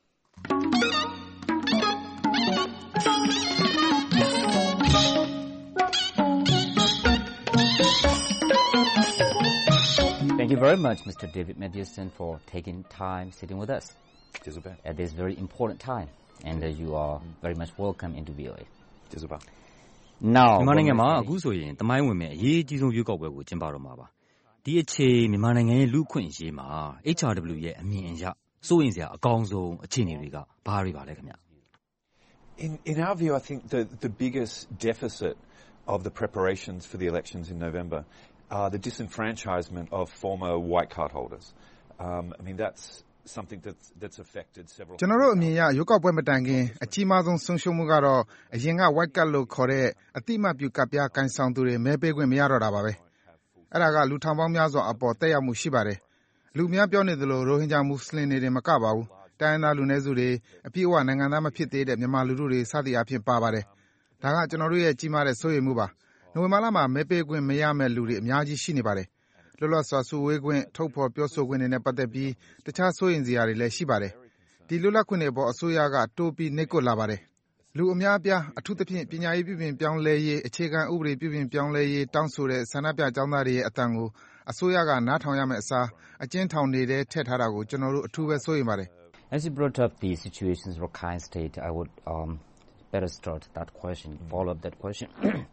Thank you very much, Mister David Mathieson, for taking time sitting with us at this very important time, and uh, you are very much welcome into V O A. Now, မြန်မာနိုင်ငံမှာအခုဆိုရင်တမိုင်းဝင်မဲ့အရေးအကြီးဆုံးရွေးကောက်ပွဲကိုကျင်းပတော့မှာပါ။ဒီအချိန်မြန်မာနိုင်ငံရဲ့လူ့အခွင့်အရေးမှာ H R W ရဲ့အမြင်အရစိုးရိမ်စရာအကောင်းဆုံးအခြေအနေတွေကဘာတွေပါလဲခင်ဗျ။ In in our view, I think the the biggest deficit of the preparations for the elections in November are the disenfranchisement of former white card holders. Um, I mean, that's something that's, that's affected several... ကျွန်တော်တို့အမြင်အရရွေးကောက်ပွဲမတိုင်ခင်အကြီးမားဆုံးဆုံးရှုံးမှုကတော့အရင်က white card လို့ခေါ်တဲ့အတိအမှတ်ပြုကပ်ပြားကိုင်ဆောင်သူတွေမဲပေးခွင့်မရတော့တာပါပဲ။အဲ့ဒါကလူထောင်ပေါင်းများစွာအပေါ်တက်ရောက်မှုရှိပါတယ်။လူများပြောနေသလိုရိုဟင်ဂျာမွတ်စလင်တွေမကပါဘူး။တိုင်းရင်းသားလူနည်းစုတွေအပြည့်အဝနိုင်ငံသားမဖြစ်သေးတဲ့မြန်မာလူထုတွေစသည်အဖြစ်ပါပါတယ်။ဒါကကျွန်တော်တို့ရဲ့ကြီးမားတဲ့စိုးရိမ်မှုပါ။နိုဝင်ဘာလမှာမဲပေးခွင့်မရမဲ့လူတွေအများကြီးရှိနေပါတယ်။လွတ်လပ်စွာစုဝေးခွင့်ထုတ်ဖော်ပြောဆိုခွင့်တွေနဲ့ပတ်သက်ပြီးတခြားစိုးရိမ်စရာတွေလည်းရှိပါတယ်။ဒီလွတ်လပ်ခွင့်တွေပေါ်အစိုးရကတိုးပြီးနှိပ်ကွပ်လာပါတယ်။လူအများအပြားအထူးသဖြင့်ပညာရေးပြုပြင်ပြောင်းလဲရေးအခြေခံဥပဒေပြုပြင်ပြောင်းလဲရေးတောင်းဆိုတဲ့ဆန္ဒပြကျောင်းသားတွေရဲ့အသံကိုအစိုးရကနားထောင်ရမယ့်အစားအကျဉ်းထောင်တွေထဲထည့်ထားတာကိုကျွန်တော်တို့အထူးပဲစိုးရိမ်ပါတယ်။ As you brought up the situations in Rakhine State, I would um, better start that question, follow up that question.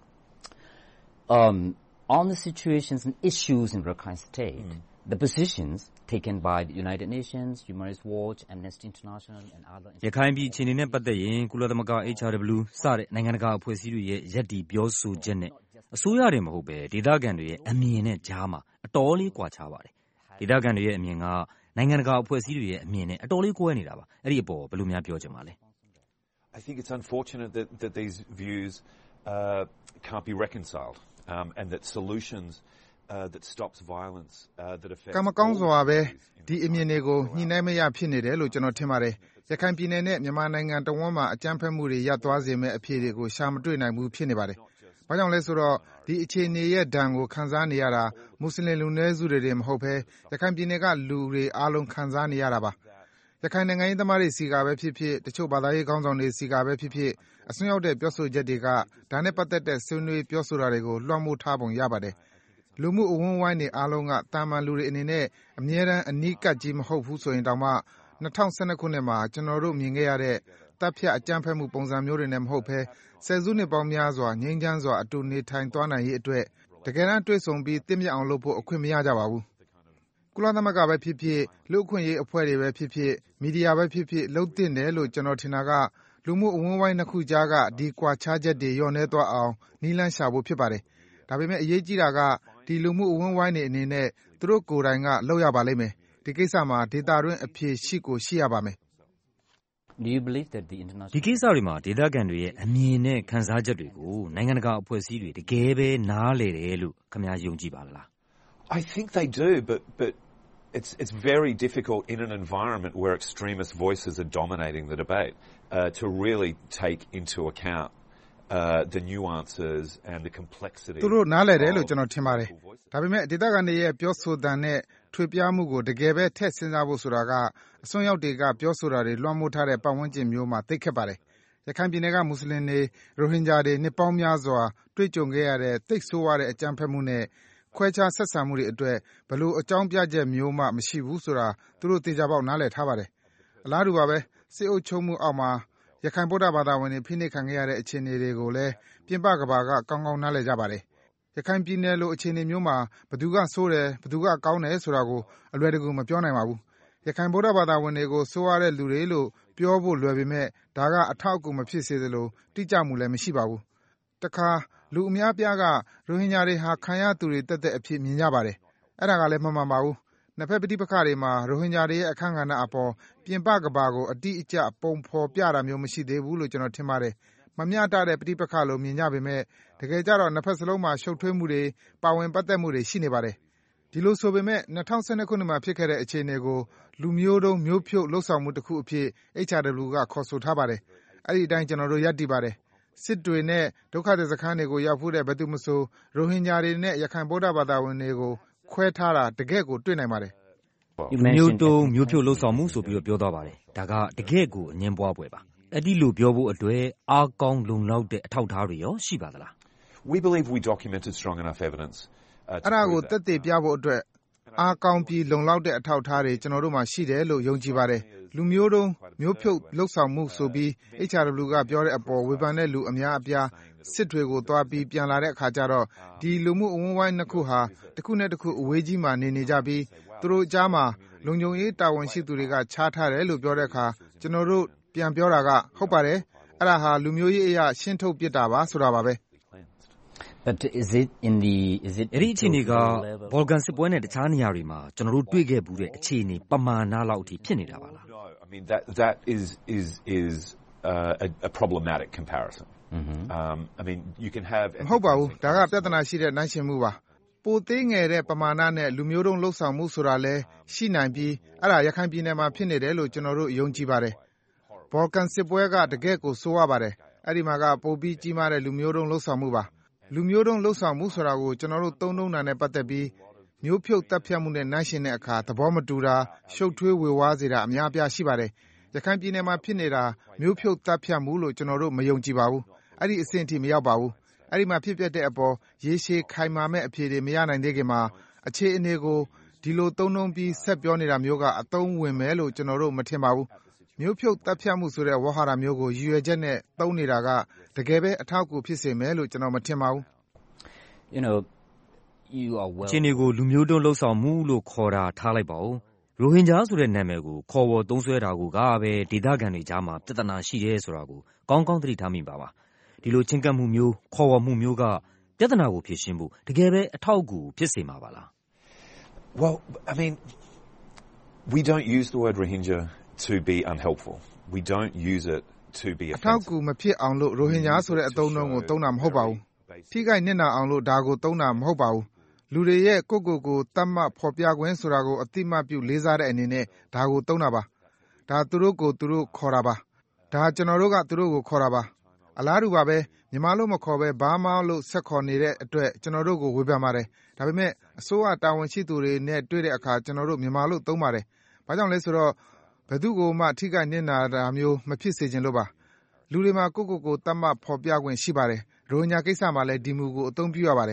um, on the situations and issues in Rakhine State, mm. the positions taken by the United Nations, Human Rights Watch, Amnesty International and other ရခိုင်ပြည်အခြေအနေနဲ့ပတ်သက်ရင်ကုလသမဂ္ဂ H R W စတဲ့နိုင်ငံတကာအဖွဲ့အစည်းတွေရဲ့ယက်တီပြောဆိုချက်နဲ့အစိုးရတွေမဟုတ်ပဲဒေသခံတွေရဲ့အမြင်နဲ့ကြားမှာအတော်လေးကွာခြားပါတယ်။ဒေသခံတွေရဲ့အမြင်ကနိုင်ငံတကာအဖွဲ့အစည်းတွေရဲ့အမြင်နဲ့အတော်လေးကွဲနေတာပါ။အဲ့ဒီအပေါ်ဘယ်လိုများပြောချင်ပါလဲ။ I think it's unfortunate that that these views uh, can't be reconciled um, and that solutions uh, that stops violence uh, that affects ကမကောင်းစွာပဲဒီအမြင်တွေကိုညှိနှိုင်းမရဖြစ်နေတယ်လို့ကျွန်တော်ထင်ပါတယ်။ရခိုင်ပြည်နယ်နဲ့မြန်မာနိုင်ငံတဝန်းမှာအကြမ်းဖက်မှုတွေရပ်သွားစေမယ့်အဖြစ်တွေကိုရှာမတွေ့နိုင်ဘူးဖြစ်နေပါတယ်။ဘာကြောင့်လဲဆိုတော့ဒီအခြေအနေရဲ့ဒဏ်ကိုခံစားနေရတာမွတ်စလင်လူနည်းစုတွေတွေမဟုတ်ဘဲရခိုင်ပြည်နယ်ကလူတွေအားလုံးခံစားနေရတာပါ။ရခိုင်နိုင်ငံရေးသမားတွေစီကပဲဖြစ်ဖြစ်တချို့ဘာသာရေးခေါင်းဆောင်တွေစီကပဲဖြစ်ဖြစ်အစွန်းရောက်တဲ့ပြောဆိုချက်တွေကဒါနဲ့ပတ်သက်တဲ့ဆွေးနွေးပြောဆိုတာတွေကိုလွှမ်းမိုးထားပုံရပါတယ်။လူမှုအဝန်းအဝိုင်းတွေအားလုံးကတာမန်လူတွေအနေနဲ့အမြဲတမ်းအနီးကပ်ကြီးမဟုတ်ဘူးဆိုရင်တောင်မှ၂၀၁၂ခုနှစ်မှာကျွန်တော်တို့မြင်ခဲ့ရတဲ့တပ်ဖြတ်အကြမ်းဖက်မှုပုံစံမျိုးတွေနဲ့မဟုတ်ဘဲဆယ်စုနှစ်ပေါင်းများစွာငြိမ်းချမ်းစွာအတူနေထိုင်သွားနိုင်ရေးအတွက်တကယ်တမ်းတွေ့ဆုံပြီးတင့်မြတ်အောင်လုပ်ဖို့အခွင့်မရကြပါဘူး။ကုလသမဂ္ဂပဲဖြစ်ဖြစ်လူ့အခွင့်အရေးအဖွဲ့တွေပဲဖြစ်ဖြစ်မီဒီယာပဲဖြစ်ဖြစ်လှုပ်သင့်တယ်လို့ကျွန်တော်ထင်တာကလူမှုအဝန်းအဝိုင်းနှစ်ခုကြားကဒီကွာခြားချက်တွေလျော့နည်းသွားအောင်နည်းလမ်းရှာဖို့ဖြစ်ပါတယ်။ဒါပေမဲ့အရေးကြီးတာကဒီလူမှုအဝန်းအဝိုင်းတွေအနေနဲ့သူတို့ကိုယ်တိုင်ကလုပ်ရပါလိမ့်မယ်။ဒီကိစ္စမှာဒေသတွင်းအဖြေရှိကိုရှိရပါမယ်။ Do you believe that the international ဒီကိစ္စတွေမှာဒေသခံတွေရဲ့အမြင်နဲ့ခံစားချက်တွေကိုနိုင်ငံတကာအဖွဲ့အစည်းတွေတကယ်ပဲနားလည်တယ်လို့ခင်ဗျားယုံကြည်ပါလား I think they do, but but it's it's very difficult in an environment where extremist voices are dominating the debate uh, to really take into account uh, the nuances and the complexity. သူတို့နားလည်တယ်လို့ကျွန်တော်ထင်ပါတယ်။ဒါပေမဲ့ဒေသခံတွေရဲ့ပြောဆိုသံနဲ့ထွေပြားမှုကိုတကယ်ပဲထည့်စဉ်းစားဖို့ဆိုတာကအစွန်းရောက်တွေကပြောဆိုတာတွေလွှမ်းမိုးထားတဲ့ပတ်ဝန်းကျင်မျိုးမှာသိခက်ပါတယ်။ရခိုင်ပြည်နယ်ကမွတ်စလင်တွေရိုဟင်ဂျာတွေနှစ်ပေါင်းများစွာတွေ့ကြုံခဲ့ရတဲ့သိပ်ဆိုးဝါးတဲ့အကြမ်းဖက်မှုနဲ့ခွဲခြားဆက်ဆံမှုတွေအတွက်ဘယ်လိုအကြောင်းပြချက်မျိုးမှမရှိဘူးဆိုတာသူတို့သေချာပေါက်နားလည်ထားပါတယ်။အလားတူပါပဲစစ်အုပ်ချုပ်မှုအောက်မှာရခိုင်ဗုဒ္ဓဘာသာဝင်တွေဖိနှိပ်ခံခဲ့ရတဲ့အခြေအနေတွေကိုလည်းပြင်ပကဘာကကောင်းကောင်းနားလည်ကြပါတယ်။ရခိုင်ပြည်နယ်လိုအခြေအနေမျိုးမှာဘသူကဆိုးတယ်ဘသူကကောင်းတယ်ဆိုတာကိုအလွယ်တကူမပြောနိုင်ပါဘူး။ရခိုင်ဗုဒ္ဓဘာသာဝင်တွေကိုဆိုးရတဲ့လူတွေလို့ပြောဖို့လွယ်ပေမဲ့ဒါကအထောက်အကူမဖြစ်စေသလိုတိကျမှုလည်းမရှိပါဘူး။တခါလူအများပြားကရိုဟင်ဂျာတွေဟာခံရသူတွေတက်တဲ့အဖြစ်မြင်ကြပါတယ်။အဲ့ဒါကလည်းမမှန်ပါဘူး။နှစ်ဖက်ပဋိပက္ခတွေမှာရိုဟင်ဂျာတွေရဲ့အခမ်းကဏ္ဍအပေါ်ပြင်ပကဘာကိုအတိအကျပုံဖော်ပြတာမျိုးမရှိသေးဘူးလို့ကျွန်တော်ထင်ပါတယ်။မမျှတတဲ့ပဋိပက္ခလို့မြင်ကြပေမဲ့တကယ်ကြတော့နှစ်ဖက်စလုံးမှာရှုပ်ထွေးမှုတွေပါဝင်ပတ်သက်မှုတွေရှိနေပါတယ်။ဒီလိုဆိုပေမဲ့၂၀၁၂ခုနှစ်မှာဖြစ်ခဲ့တဲ့အခြေအနေကိုလူမျိုးတုံးမျိုးဖြုတ်လှုပ်ဆောင်မှုတစ်ခုအဖြစ် H R W ကခေါ်ဆိုထားပါတယ်။အဲ့ဒီအတိုင်းကျွန်တော်တို့ရပ်တည်ပါတယ်။စစ်တွေနဲ့ဒုက္ခသည်စခန်းတွေကိုရောက်ဖူးတဲ့ဘယ်သူမဆိုရိုဟင်ဂျာတွေနဲ့ရခိုင်ဗုဒ္ဓဘာသာဝင်တွေကိုခွဲထားတာတကယ့်ကိုတွေ့နိုင်ပါတယ်။မျိုးတုံးမျိုးဖြုတ်လှုပ်ဆောင်မှုဆိုပြီးတော့ပြောသွားပါတယ်။ဒါကတကယ့်ကိုအငြင်းပွားပွဲပါ။အဲ့ဒီလိုပြောဖို့အတွက်အားကောင်းလုံလောက်တဲ့အထောက်အထားတွေရောရှိပါသလား We believe we documented strong enough evidence. အဲ့ဒါကိုသက်သေပြဖို့အတွက်အားကောင်းပြီးလုံလောက်တဲ့အထောက်အထားတွေကျွန်တော်တို့မှာရှိတယ်လို့ယုံကြည်ပါတယ်။လူမျိုးတုံးမျိုးဖြုတ်လှုပ်ဆောင်မှုဆိုပြီး H R W ကပြောတဲ့အပေါ်ဝေဖန်တဲ့လူအများအပြားစစ်တွေကိုသွားပြီးပြန်လာတဲ့အခါကျတော့ဒီလူမှုအဝန်းအဝိုင်းနှစ်ခုဟာတစ်ခုနဲ့တစ်ခုအဝေးကြီးမှနေနေကြပြီးသူတို့ကြားမှာလုံခြုံရေးတာဝန်ရှိသူတွေကခြားထားတယ်လို့ပြောတဲ့အခါကျွန်တော်တို့ပြန်ပြောတာကဟုတ်ပါတယ်အဲ့ဒါဟာလူမျိုးရေးအရာရှင်းထုတ်ပြစ်တာပါဆိုတာပါပဲ But is it in the is it အဲ့ဒီအခြေအနေကဘော်လကန်စစ်ပွဲနဲ့တခြားနေရာတွေမှာကျွန်တော်တို့တွေ့ခဲ့ဘူးတဲ့အခြေအနေပမာဏလောက်အထိဖြစ်နေတာပါလား I mean that that is is is uh, a, a problematic comparison. Mm-hmm. Um, I mean you can have မဟုတ်ပါဘူးဒါကပြဿနာရှိတဲ့နိုင်ရှင်မှုပါပိုသေးငယ်တဲ့ပမာဏနဲ့လူမျိုးတုံးလှုပ်ဆောင်မှုဆိုတာလဲရှိနိုင်ပြီးအဲ့ဒါရခိုင်ပြည်နယ်မှာဖြစ်နေတယ်လို့ကျွန်တော်တို့ယုံကြည်ပါတယ်ဘော်ကန်စစ်ပွဲကတကယ့်ကိုဆိုးရပါတယ်အဲ့ဒီမှာကပိုပြီးကြီးမားတဲ့လူမျိုးတုံးလှုပ်ဆောင်မှုပါလူမျိုးတုံးလှုပ်ဆောင်မှုဆိုတာကိုကျွန်တော်တို့သုံးနှုန်းတာနဲ့ပတ်သက်ပြီးမျိုးဖြုတ်တပ်ဖြတ်မှုနဲ့နိုင်ရှင်တဲ့အခါသဘောမတူတာရှုပ်ထွေးဝေဝါးစေတာအများအပြားရှိပါတယ်ရခိုင်ပြည်နယ်မှာဖြစ်နေတာမျိုးဖြုတ်တပ်ဖြတ်မှုလို့ကျွန်တော်တို့မယုံကြည်ပါဘူးအဲ့ဒီအဆင့်အထိမရောက်ပါဘူးအဲ့ဒီမှာဖြစ်ပျက်တဲ့အပေါ်ရေရှည်ခိုင်မာမဲ့အဖြေတွေမရနိုင်သေးခင်မှာအခြေအနေကိုဒီလိုသုံးနှုန်းပြီးဆက်ပြောနေတာမျိုးကအသုံးဝင်မယ်လို့ကျွန်တော်တို့မထင်ပါဘူးမျိုးဖြုတ်တပ်ဖြတ်မှုဆိုတဲ့ဝါဟာရမျိုးကိုရည်ရွယ်ချက်နဲ့သုံးနေတာကတကယ်ပဲအထောက်အကူဖြစ်စေမယ်လို့ကျွန်တော်မထင်ပါဘူး You know you are well ချင်းတွေကိုလူမျိုးတုံးလှုပ်ဆောင်မှုလို့ခေါ်တာထားလိုက်ပါဦးရိုဟင်ဂျာဆိုတဲ့နာမည်ကိုခေါ်ဝေါ်သုံးစွဲတာကိုကပဲဒေသခံတွေကြားမှာပြဿနာရှိတယ်ဆိုတာကိုကောင်းကောင်းသတိထားမိပါပါဒီလိုချင်းကပ်မှုမျိုးခေါ်ဝေါ်မှုမျိုးကပြဿနာကိုဖြေရှင်းဖို့တကယ်ပဲအထောက်အကူဖြစ်စေမှာပါလား Well, I mean we don't use the word Rohingya to be unhelpful. We don't use it to be offensive. အထောက်အကူမဖြစ်အောင်လို့ရိုဟင်ဂျာဆိုတဲ့အသုံးအနှုန်းကိုသုံးတာမဟုတ်ပါဘူးထိခိုက်နစ်နာအောင်လို့ဒါကိုသုံးတာမဟုတ်ပါဘူးလူတွေရဲ့ကိုယ့်ကိုယ်ကိုတတ်မှတ်ဖော်ပြခွင့်ဆိုတာကိုအတိမတ်ပြုလေးစားတဲ့အနေနဲ့ဒါကိုသုံးတာပါဒါသူတို့ကိုသူတို့ခေါ်တာပါဒါကျွန်တော်တို့ကသူတို့ကိုခေါ်တာပါအလားတူပါပဲမြန်မာလို့မခေါ်ပဲဘာမှလို့ဆက်ခေါ်နေတဲ့အတွက်ကျွန်တော်တို့ကိုဝေဖန်ပါတယ်ဒါပေမဲ့အစိုးရတာဝန်ရှိသူတွေနဲ့တွေ့တဲ့အခါကျွန်တော်တို့မြန်မာလို့သုံးပါတယ်ဘာကြောင့်လဲဆိုတော့ဘယ်သူကိုမှထိခိုက်နစ်နာတာမျိုးမဖြစ်စေချင်လို့ပါလူတွေမှာကိုယ့်ကိုယ်ကိုတတ်မှတ်ဖော်ပြခွင့်ရှိပါတယ်ရိုဟင်ဂျာကိစ္စမှာလည်းဒီမူကိုအသုံးပြုရပါတယ်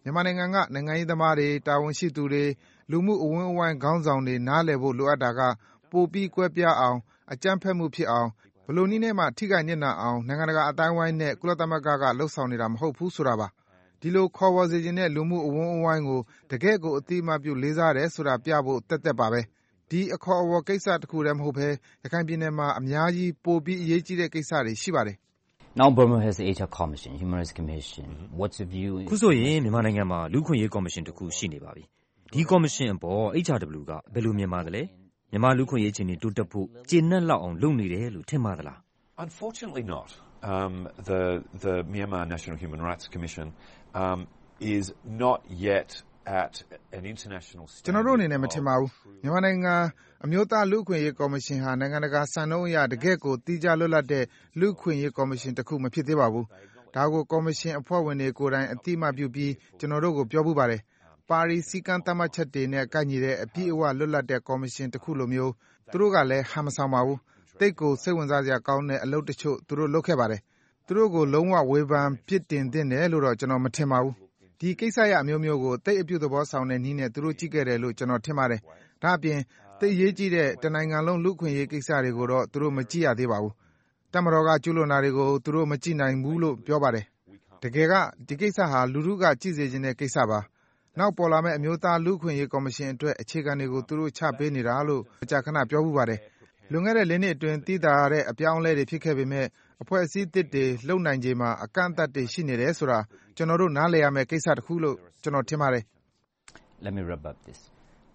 မြန်မာနိုင်ငံကနိုင်ငံရေးသမားတွေတာဝန်ရှိသူတွေလူမှုအဝန်းအဝိုင်းခေါင်းဆောင်တွေနားလည်ဖို့လိုအပ်တာကပိုပြီးကွဲပြားအောင်အကြမ်းဖက်မှုဖြစ်အောင်ဘလို့နည်းနဲ့မှထိခိုက်နစ်နာအောင်နိုင်ငံတကာအတိုင်းဝိုင်းနဲ့ကုလသမဂ္ဂကလှုပ်ဆောင်နေတာမဟုတ်ဘူးဆိုတာပါဒီလိုခေါ်ဝေါ်စေခြင်းနဲ့လူမှုအဝန်းအဝိုင်းကိုတကယ့်ကိုအတိအမှပြုလေးစားတယ်ဆိုတာပြဖို့တက်တက်ပါပဲဒီအခေါ်အဝေါ်ကိစ္စတစ်ခုတည်းမဟုတ်ဘဲရခိုင်ပြည်နယ်မှာအများကြီးပိုပြီးအရေးကြီးတဲ့ကိစ္စတွေရှိပါတယ် Now Burma has the H R Commission, Human Rights Commission. What's your view? ခုဆိုရင်မြန်မာနိုင်ငံမှာလူခွင့်ရေးကော်မရှင်တစ်ခုရှိနေပါပြီ။ဒီကော်မရှင်အပေါ် H R W ကဘယ်လိုမြင်ပါသလဲ။မြန်မာလူခွင့်ရေးချင်းတွေတိုးတက်ဖို့ကျေနပ်လောက်အောင်လုပ်နေတယ်လို့ထင်ပါသလား Unfortunately not. Um, the the Myanmar National Human Rights Commission um, is not yet at an international standard. ကျွန်တော်တို့အနေနဲ့မထင်ပါဘူး။မြန်မာနိုင်ငံအမျိုးသားလူခွင့်ရေးကော်မရှင်ဟာနိုင်ငံတကာစံနှုန်းအရတကယ့်ကိုတိကျလွတ်လပ်တဲ့လူခွင့်ရေးကော်မရှင်တစ်ခုမဖြစ်သေးပါဘူး။ဒါကိုကော်မရှင်အဖွဲ့ဝင်တွေကိုယ်တိုင်အတိအမှပြုပြီးကျွန်တော်တို့ကိုပြောဖို့ပါတယ်။ပါရီစည်းကမ်းသတ်မှတ်ချက်တွေနဲ့ကိုက်ညီတဲ့အပြည့်အဝလွတ်လပ်တဲ့ကော်မရှင်တစ်ခုလိုမျိုးသူတို့ကလည်းဟန်မဆောင်ပါဘူး။တိတ်ကိုစိတ်ဝင်စားစရာကောင်းတဲ့အလုပ်တချို့သူတို့လုပ်ခဲ့ပါတယ်။သူတို့ကိုလုံးဝဝေဖန်ပြစ်တင်သင့်တယ်လို့တော့ကျွန်တော်မထင်ပါဘူး။ဒီကိစ္စရအမျိုးမျိုးကိုတိတ်အပြုသဘောဆောင်တဲ့နည်းနဲ့သူတို့ကြည့်ခဲ့တယ်လို့ကျွန်တော်ထင်ပါတယ်။ဒါအပြင်တိတ်ရေးကြီးတဲ့တနိုင်ငံလုံးလူခွင့်ရေးကိစ္စတွေကိုတော့သူတို့မကြည့်ရသေးပါဘူး။တမတော်ကကျူးလွန်တာတွေကိုသူတို့မကြည့်နိုင်ဘူးလို့ပြောပါတယ်။တကယ်ကဒီကိစ္စဟာလူထုကကြည့်စေခြင်းတဲ့ကိစ္စပါ။နောက်ပေါ်လာမယ့်အမျိုးသားလူခွင့်ရေးကော်မရှင်အတွက်အခြေခံတွေကိုသူတို့ချပေးနေတာလို့အကြခဏပြောဘူးပါတယ်။လွန်ခဲ့တဲ့၄နှစ်အတွင်းတည်တာတဲ့အပြောင်းအလဲတွေဖြစ်ခဲ့ပေမဲ့အဖွဲ့အစည်းတစ်တွေလုံနိုင်ခြေမှာအကန့်အသတ်တွေရှိနေတယ်ဆိုတာကျွန်တော်တို့နားလည်ရမယ့်ကိစ္စတစ်ခုလို့ကျွန်တော်ထင်ပါတယ် Let me wrap up this.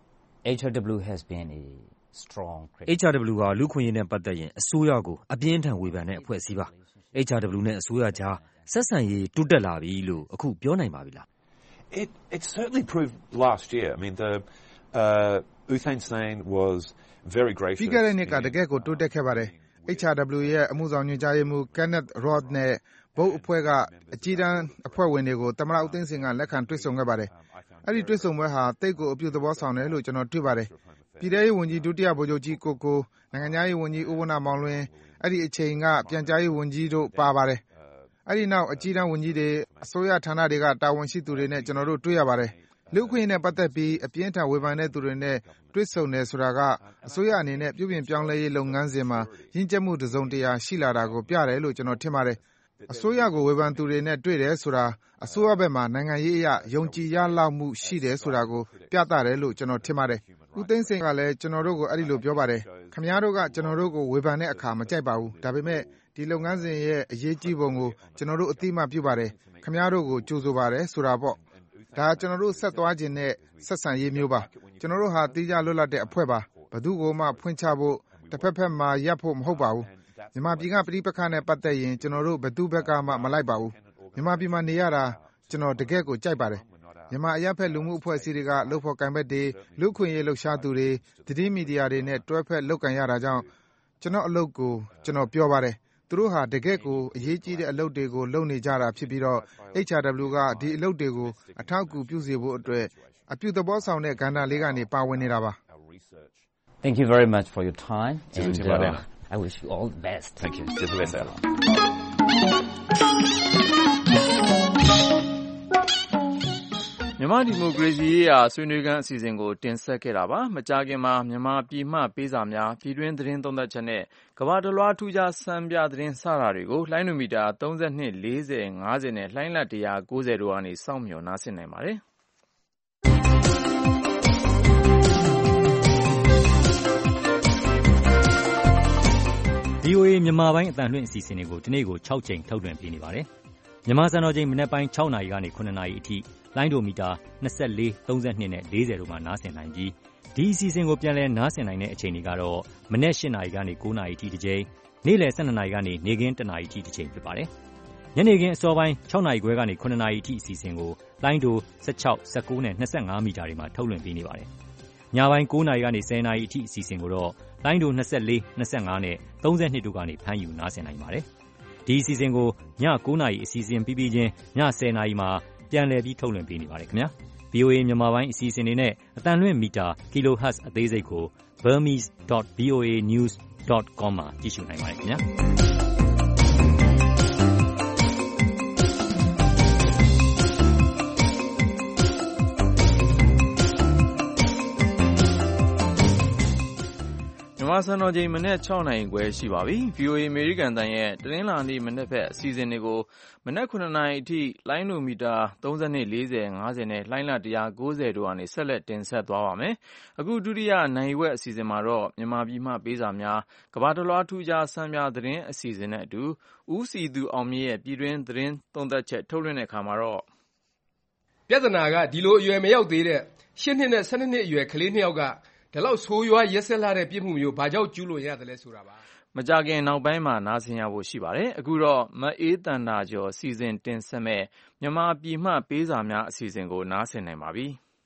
H R W has been a strong critic. H R W ကလူခွင့်ရေးနဲ့ပတ်သက်ရင်အစိုးရကိုအပြင်းထန်ဝေဖန်တဲ့အဖွဲ့အစည်းပါ H R W နဲ့အစိုးရကြားဆက်ဆံရေးတိုးတက်လာပြီလို့အခုပြောနိုင်ပါပြီလား It it certainly proved last year. I mean the uh U Thein Sein was very gracious. ပြီးခဲ့တဲ့နှစ်ကတကယ့်ကိုတိုးတက်ခဲ့ပါတယ် H R W ရဲ့အမှုဆောင်ညွှန်ကြားရေးမှူး Kenneth Roth နဲ့ဘုတ်အဖွဲ့ကအကြီးတန်းအဖွဲ့ဝင်တွေကိုသမ္မတဦးသိန်းစိန်ကလက်ခံတွေ့ဆုံခဲ့ပါတယ်။အဲ့ဒီတွေ့ဆုံပွဲဟာတိတ်ကိုအပြုသဘောဆောင်တယ်လို့ကျွန်တော်တွေ့ပါတယ်။ပြည်ထရေးဝန်ကြီးဒုတိယဗိုလ်ချုပ်ကြီးကိုကိုနိုင်ငံသားရေးဝန်ကြီးဦးဝဏ္ဏမောင်လွင်အဲ့ဒီအချိန်ကပြန်ကြားရေးဝန်ကြီးတို့ပါပါတယ်။အဲ့ဒီနောက်အကြီးတန်းဝန်ကြီးတွေအစိုးရဌာနတွေကတာဝန်ရှိသူတွေနဲ့ကျွန်တော်တို့တွေ့ရပါတယ်။လူခွင့်နဲ့ပတ်သက်ပြီးအပြင်းထန်ဝေဖန်တဲ့သူတွေနဲ့တွေ့ဆုံနေဆိုတာကအစိုးရအနေနဲ့ပြုပြင်ပြောင်းလဲရေးလုပ်ငန်းစဉ်မှာရင်းကျက်မှုတစုံတရာရှိလာတာကိုပြတယ်လို့ကျွန်တော်ထင်ပါတယ်။အစိုးရကိုဝေဖန်သူတွေနဲ့တွေ့တယ်ဆိုတာအစိုးရဘက်မှာနိုင်ငံရေးအရယုံကြည်ရလောက်မှုရှိတယ်ဆိုတာကိုပြသတယ်လို့ကျွန်တော်ထင်ပါတယ်။ဦးသိန်းစိန်ကလည်းကျွန်တော်တို့ကိုအဲ့ဒီလိုပြောပါတယ်။ခင်ဗျားတို့ကကျွန်တော်တို့ကိုဝေဖန်တဲ့အခါမကြိုက်ပါဘူး။ဒါပေမဲ့ဒီလုပ်ငန်းစဉ်ရဲ့အရေးကြီးပုံကိုကျွန်တော်တို့အသိအမှတ်ပြုပါတယ်။ခင်ဗျားတို့ကိုကြိုဆိုပါတယ်ဆိုတာပေါ့။ဒါကျွန်တော်တို့ဆက်သွားခြင်းနဲ့ဆက်ဆံရေးမျိုးပါ။ကျွန်တော်တို့ဟာတိကျလွတ်လပ်တဲ့အဖွဲ့ပါ။ဘယ်သူကိုမှဖွင့်ချဖို့တစ်ဖက်ဖက်မှာရပ်ဖို့မဟုတ်ပါဘူး။မြန်မာပြည်ကပြည်ပခါနဲ့ပတ်သက်ရင်ကျွန်တော်တို့ဘယ်သူဘက်ကမှမလိုက်ပါဘူး။မြန်မာပြည်မှာနေရတာကျွန်တော်တကယ့်ကိုကြိုက်ပါတယ်။မြန်မာအရပ်ဖက်လူမှုအဖွဲ့အစည်းတွေကလှုပ်ဖော်ကံဘက်တွေလူခွင့်ရေးလှုပ်ရှားသူတွေသတင်းမီဒီယာတွေနဲ့တွဲဖက်လုပ်ကံရတာကြောင့်ကျွန်တော်အလုပ်ကိုကျွန်တော်ပြောပါတယ်။သူတို့ဟာတကယ့်ကိုအရေးကြီးတဲ့အလုပ်တွေကိုလုပ်နေကြတာဖြစ်ပြီးတော့ H R W ကဒီအလုပ်တွေကိုအထောက်အကူပြုစေဖို့အတွက်အပြုသဘောဆောင်တဲ့ကဏ္ဍလေးကနေပါဝင်နေတာပါ။ Thank you very much for your time and uh, I wish you all the best. Thank you. ကျေးဇူးပဲဆရာမြန်မာဒီမိုကရေစီရေးရာဆွေးနွေးခန်းအစီအစဉ်ကိုတင်ဆက်ခဲ့တာပါမကြာခင်မှာမြန်မာပြည်မှပေးစာများပြည်တွင်းသတင်းသုံးသပ်ချက်နဲ့ကမ္ဘာတလွှားထူးခြားစံပြသတင်းစတာတွေကိုလိုင်းနိုမီတာ၃၂ ၄၀ ၅၀နဲ့လှိုင်းလတ်၁၉၀တို့ကနေစောင့်မျှော်နားဆင်နိုင်ပါတယ် V O A မြန်မာပိုင်းအသံလွှင့်အစီအစဉ်တွေကိုဒီနေ့ကို၆ချိန်ထုတ်လွှင့်ပေးနေပါတယ်မြန်မာစံတော်ချိန်မနက်ပိုင်း၆နာရီကနေ၇နာရီအထိလိုင်းဒိုမီတာ၂၄ ၃၂နဲ့၄၀တို့မှာနားဆင်နိုင်ပြီးဒီအစီအစဉ်ကိုပြန်လည်နားဆင်နိုင်တဲ့အချိန်တွေကတော့မနက်၈နာရီကနေ၉နာရီအထိတစ်ချိန်နေ့လယ်၁၂နာရီကနေနေ့ခင်း၁နာရီအထိတစ်ချိန်ဖြစ်ပါတယ်ညနေခင်းအစောပိုင်း၆နာရီခွဲကနေ၇နာရီအထိအစီအစဉ်ကိုလိုင်းဒို၁၆ ၁၉နဲ့၂၅မီတာတွေမှာထုတ်လွှင့်ပေးနေပါတယ်ညပိုင်း၉နာရီကနေ၁၀နာရီအထိအစီအစဉ်ကိုတော့လိုင်းဒို၂၄ ၂၅နဲ့၃၂တို့ကနေဖမ်းယူနားဆင်နိုင်ပါတယ်ဒီအစီအစဉ်ကိုည၉နာရီအစီအစဉ်ပြီးပြီးချင်းည၁၀နာရီမှာပြန်လည်ပြီးထုတ်လွှင့်ပေးနေပါတယ်ခင်ဗျာ V O A မြန်မာပိုင်းအစီအစဉ်တွေနဲ့အတန်လွင့်မီတာ kilohertz အသေးစိတ်ကို burmese dot v o a news dot com မှာကြည့်ရှုနိုင်ပါတယ်ခင်ဗျာမြန်မာစံတော်ချိန်မနက်၆နာရီခွဲရှိပါပြီ။ ဗွီအိုအေ အမေရိကန်အသံရဲ့တနင်္လာနေ့မနက်ဘက်အစီအစဉ်တွေကိုမနက်၇နာရီအထိလိုင်းနိုမီတာသုံး၂ ၄၀ ၅၀နဲ့လှိုင်းလ၁၉၀တို့ကနေဆက်လက်တင်ဆက်သွားပါမယ်။အခုဒုတိယနိုင်ဝက်အစီအစဉ်မှာတော့မြန်မာပြည်မှပေးစာများကမ္ဘာတစ်လွှားထူးခြားဆန်းပြသတင်းအစီအစဉ်နဲ့အတူဦးစီသူအောင်မြင့်ရဲ့ပြည်တွင်းသတင်းသုံးသပ်ချက်ထုတ်လွှင့်တဲ့အခါမှာတော့ပြဿနာကဒီလိုအရွယ်မရောက်သေးတဲ့၈နှစ်နဲ့၁၂နှစ်အရွယ်ကလေးနှစ်ယောက်ကဒီလောက်ဆိုးရွားရက်စက်လှတဲ့ပြစ်မှုမျိုးဘာကြောင့်ကျူးလွန်ရတယ်လဲဆိုတာပါမကြခင်နောက်ပိုင်းမှာနားဆင်ရဖို့ရှိပါတယ်အခုတော့မအေးတန်တာကျော်စီစဉ်တင်ဆက်မဲ့မြန်မာပြည်မှပေးစာများအစီအစဉ်ကိုနားဆင်နိုင်ပါပြီ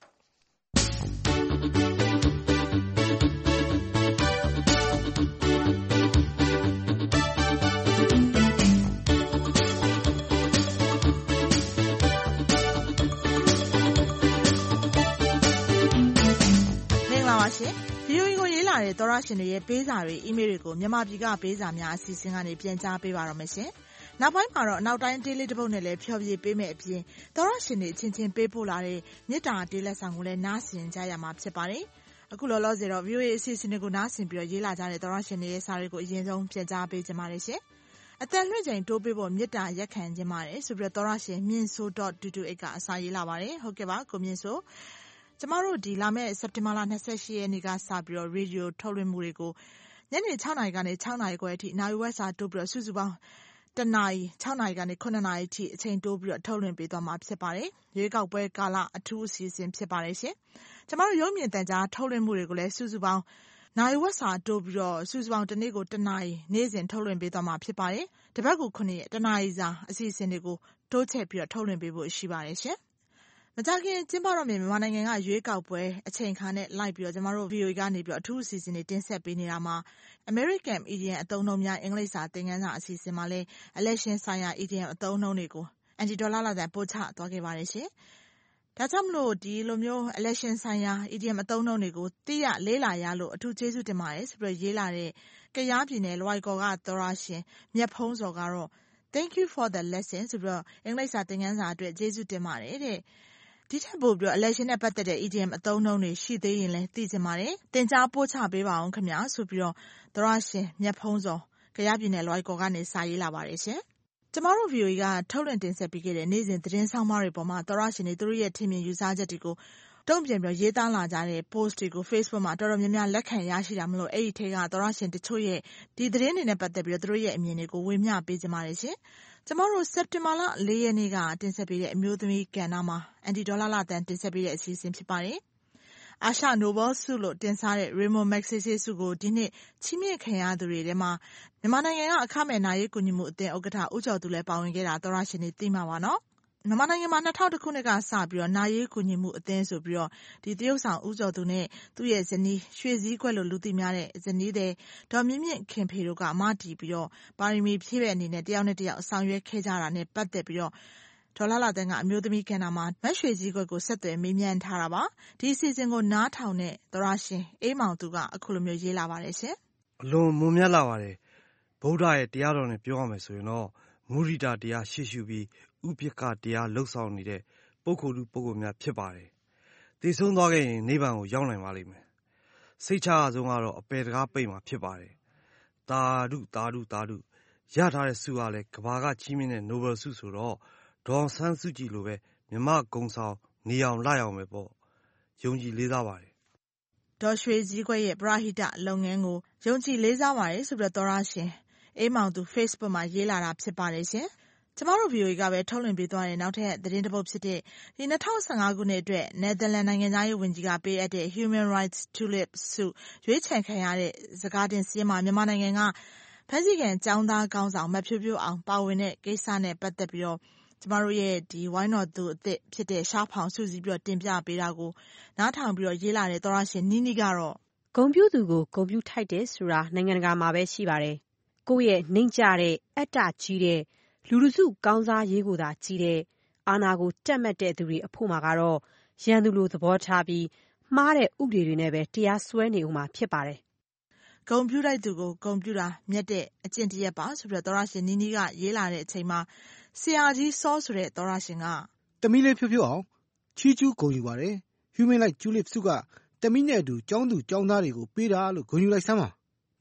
ရှင် ဗီအိုအေ ကိုရေးလာတဲ့သောရရှင်တွေရဲ့ပေးစာတွေအီးမေးလ်တွေကိုမြန်မာပြည်ကပေးစာများအစီအစဉ်ကနေပြန်ကြားပေးပါတော့မယ်ရှင်။နောက်ပိုင်းမှာတော့အနောက်တိုင်းတေးလေးတစ်ပုဒ်နဲ့လည်းဖျော်ဖြေပေးမယ်အပြင်သောရရှင်တွေအချင်းချင်းပေးပို့လာတဲ့မေတ္တာတေးလက်ဆောင်ကိုလည်းနားဆင်ကြရမှာဖြစ်ပါတယ်။အခုလောလောဆယ်တော့ ဗီအိုအေ အစီအစဉ်တွေကိုနားဆင်ပြီးတော့ရေးလာကြတဲ့သောရရှင်တွေရဲ့စာတွေကိုအရင်ဆုံးပြန်ကြားပေးကြပါမယ်ရှင်။အသက်လွှင့်ချိန်တိုးပေးဖို့မေတ္တာရက်ခံခြင်းပါတယ်ဆိုပြီးတော့သောရရှင်မြင့်ဆိုး .တူတူအိတ် ကအစာရေးလာပါတယ်။ဟုတ်ကဲ့ပါကိုမြင့်ဆိုးကျမတို့ဒီလာမယ့်စက်တင်ဘာလ၂၈ရက်နေ့ကစပြီးတော့ရေဒီယိုထုတ်လွှင့်မှုတွေကိုညနေ၆နာရီကနေ၆နာရီခွဲအထိနာရီဝက်စာတိုးပြီးတော့စုစုပေါင်းတနာရီ၆နာရီကနေ၇နာရီအထိအချိန်တိုးပြီးတော့ထုတ်လွှင့်ပေးသွားမှာဖြစ်ပါတယ်။ရွေးကောက်ပွဲကာလအထူးအစီအစဉ်ဖြစ်ပါတယ်ရှင်။ကျမတို့ရုပ်မြင်သံကြားထုတ်လွှင့်မှုတွေကိုလည်းစုစုပေါင်းနာရီဝက်စာတိုးပြီးတော့စုစုပေါင်းတစ်နေ့ကိုတနာရီနေ့စဉ်ထုတ်လွှင့်ပေးသွားမှာဖြစ်ပါတယ်။တစ်ပတ်ကိုခုနှစ်ရက်တနာရီစာအစီအစဉ်တွေကိုတိုးချဲ့ပြီးတော့ထုတ်လွှင့်ပေးဖို့ရှိပါတယ်ရှင်။မကြခင်ကျင်းပတော့မြန်မာနိုင်ငံကရွေးကောက်ပွဲအချိန်ခါနဲ့လိုက်ပြီးတော့ကျမတို့ ဗီအိုအေ ကနေပြီးတော့အထူးအစီအစဉ်တွေတင်ဆက်ပေးနေတာမှာ American Idiom အသုံးအနှုန်းများအင်္ဂလိပ်စာသင်ခန်းစာအစီအစဉ်မှာလည်း election ဆိုင်ရာ Idiom အသုံးအနှုန်းတွေကိုအန်တီဒေါ်လာလာတန်ပို့ချသွားခဲ့ပါတယ်ရှင်။ဒါကြောင့်မလို့ဒီလိုမျိုး election ဆိုင်ရာ Idiom အသုံးအနှုန်းတွေကိုသိရလေးလာရလို့အထူးကျေးဇူးတင်ပါတယ်ဆိုပြီးရေးလာတဲ့ကယားပြည်နယ်လွိုင်ကော်ကသောရရှင်မြတ်ဖုံးစော်ကတော့ Thank you for the lesson ဆိုပြီးတော့အင်္ဂလိပ်စာသင်ခန်းစာအတွက်ကျေးဇူးတင်ပါတယ်တဲ့။ဒီထက်ပိုပြီးတော့ election နဲ့ပတ်သက်တဲ့ idiom အသုံးအနှုန်းတွေရှိသေးရင်လည်းသိချင်ပါတယ်။သင်ကြားပို့ချပေးပါအောင်ခင်ဗျာဆိုပြီးတော့သောရရှင်မြတ်ဖုံးစော်ကယားပြည်နယ်လွိုင်ကော်ကနေစာရေးလာပါတယ်ရှင်။ကျမတို့ ဗီအိုအေ ကထုတ်လွှင့်တင်ဆက်ပေးခဲ့တဲ့နေ့စဉ်သတင်းဆောင်မတွေပေါ်မှာသောရရှင်တွေသူတို့ရဲ့ထင်မြင်ယူဆချက်တွေကိုတုံ့ပြန်ပြီးရေးသားလာကြတဲ့ post တွေကို Facebook မှာတော်တော်များများလက်ခံရရှိတာမလို့အဲ့ဒီထဲကသောရရှင်တချို့ရဲ့ဒီသတင်းတွေနဲ့ပတ်သက်ပြီးတော့သူတို့ရဲ့အမြင်တွေကိုဝေမျှပေးကြပါတယ်ရှင်။ကျမတို့စက်တင်ဘာလ၄ရက်နေ့ကတင်ဆက်ပေးတဲ့အမျိုးသမီးကဏ္ဍမှာအန်တီဒေါ်လာလာတန်တင်ဆက်ပေးတဲ့အစီအစဉ်ဖြစ်ပါတယ်။အာရှနိုဘယ်ဆုလို့တင်စားတဲ့ Raymond Magsaysay ဆုကိုဒီနှစ်ချီးမြှင့်ခံရသူတွေထဲမှာမြန်မာနိုင်ငံကအခမဲ့နာရေးကူညီမှုအသင်းဥက္ကဋ္ဌဦးကျော်သူလည်းပါဝင်ခဲ့တာသောရရှင်တွေသိမှာပါနော်။မြန်မာနိုင်ငံမှာ၂၀၀၁ခုနှစ်ကစပြီးတော့နာရေးကူညီမှုအသင်းဆိုပြီးတော့ဒီတရုတ်ဆောင်ဦးကျော်သူနဲ့သူ့ရဲ့ဇနီးရွှေစည်းခွက်လို့လူသိများတဲ့ဇနီးတဲ့ဒေါ်မြင့်မြင့်ခင်ဖေတို့ကမတည်ပြီးတော့ပါရမီဖြည့်တဲ့အနေနဲ့တယောက်နဲ့တယောက်ဆောင်ရွက်ခဲ့ကြတာနဲ့ပတ်သက်ပြီးတော့ဒေါ်လာလာတန်းကအမျိုးသမီးကဏ္ဍမှာမတ်ရွှေစည်းခွက်ကိုဆက်သွယ်မေးမြန်းထားတာပါဒီအစီအစဉ်ကိုနားထောင်တဲ့သောရရှင်အေးမောင်သူကအခုလိုမျိုးရေးလာပါတယ်ရှင်အလွန်မွန်မြတ်လာပါတယ်ဗုဒ္ဓရဲ့တရားတော်နဲ့ပြောရမယ်ဆိုရင်တော့မုရိဒတရားရှေ့ရှုပြီးဥပိ္ပခတရားလှုပ်ဆောင်နေတဲ့ပုဂ္ဂိုလ်လူပုဂ္ဂိုလ်များဖြစ်ပါတယ်။တည်ဆုံးသွားခဲ့ရင်နိဗ္ဗာန်ကိုရောက်နိုင်ပါလိမ့်မယ်။စိတ်ချရဆုံးကတော့အပေတကားပိတ်မှာဖြစ်ပါတယ်။သာဓုသာဓုသာဓုရထားတဲ့ဆုကလည်းကဘာကချီးမြှင့်တဲ့နိုဘယ်ဆုဆိုတော့ဒေါ်ဆန်းစုကြည်လိုပဲမြမကုံဆောင်နေအောင်လှအောင်ပဲပေါ့။ယုံကြည်လေးစားပါတယ်။ဒေါ်ရွှေစည်းခွက်ရဲ့ပရဟိတလုပ်ငန်းကိုယုံကြည်လေးစားပါတယ်ဆိုပြီးတော့သောရရှင်အေးမောင်သူ Facebook မှာရေးလာတာဖြစ်ပါတယ်ရှင်။ကျမတို့ ဗီအိုအေ ကပဲထုတ်လွှင့်ပေးသွားတဲ့နောက်ထပ်သတင်းတစ်ပုဒ်ဖြစ်တဲ့ဒီ၂၀၁၅ခုနှစ်အတွက်နယ်သာလန်နိုင်ငံသားရေးဝန်ကြီးကပေးအပ်တဲ့ Human Rights Tulip ဆုရွေးချယ်ခံရတဲ့စကားတင်စီးမှာမြန်မာနိုင်ငံကဖမ်းဆီးခံကျောင်းသားကောင်းဆောင်မဖြိုးဖြိုးအောင်ပါဝင်တဲ့ကိစ္စနဲ့ပတ်သက်ပြီးတော့ကျမတို့ရဲ့ဒီဝိုင်းတော်သူအသစ်ဖြစ်တဲ့ရှားဖောင်စုစည်းပြီးတော့တင်ပြပေးတာကိုနားထောင်ပြီးတော့ရေးလာတဲ့သောရရှင်နီးနီးကတော့ဂုဏ်ပြုသူကိုဂုဏ်ပြုထိုက်တယ်ဆိုတာနိုင်ငံတကာမှာပဲရှိပါတယ်ကိုယ့်ရဲ့နှိမ့်ကြတဲ့အတ္တကြီးတဲ့လူလူစုကောင်းစားရေးကိုသာကြီးတဲ့အာဏာကိုတက်မှတ်တဲ့သူတွေအဖို့မှာကတော့ရန်သူလိုသဘောထားပြီးမှားတဲ့ဥပဒေတွေနဲ့ပဲတရားစွဲနေဦးမှာဖြစ်ပါတယ်။ဂုဏ်ပြုလိုက်သူကိုဂုဏ်ပြုတာမြတ်တဲ့အကျင့်တရက်ပါဆိုပြီးတော့သောရရှင်နီးနီးကရေးလာတဲ့အချိန်မှာဆရာကြီးစောဆိုတဲ့သောရရှင်ကတမီးလေးဖြိုးဖြိုးအောင်ချီးကျူးဂုဏ်ယူပါတယ်။ Human Rights Tulip ဆုကတမီးနဲ့အတူကျောင်းသူကျောင်းသားတွေကိုပေးတာလို့ဂုဏ်ယူလိုက်စမ်းပါ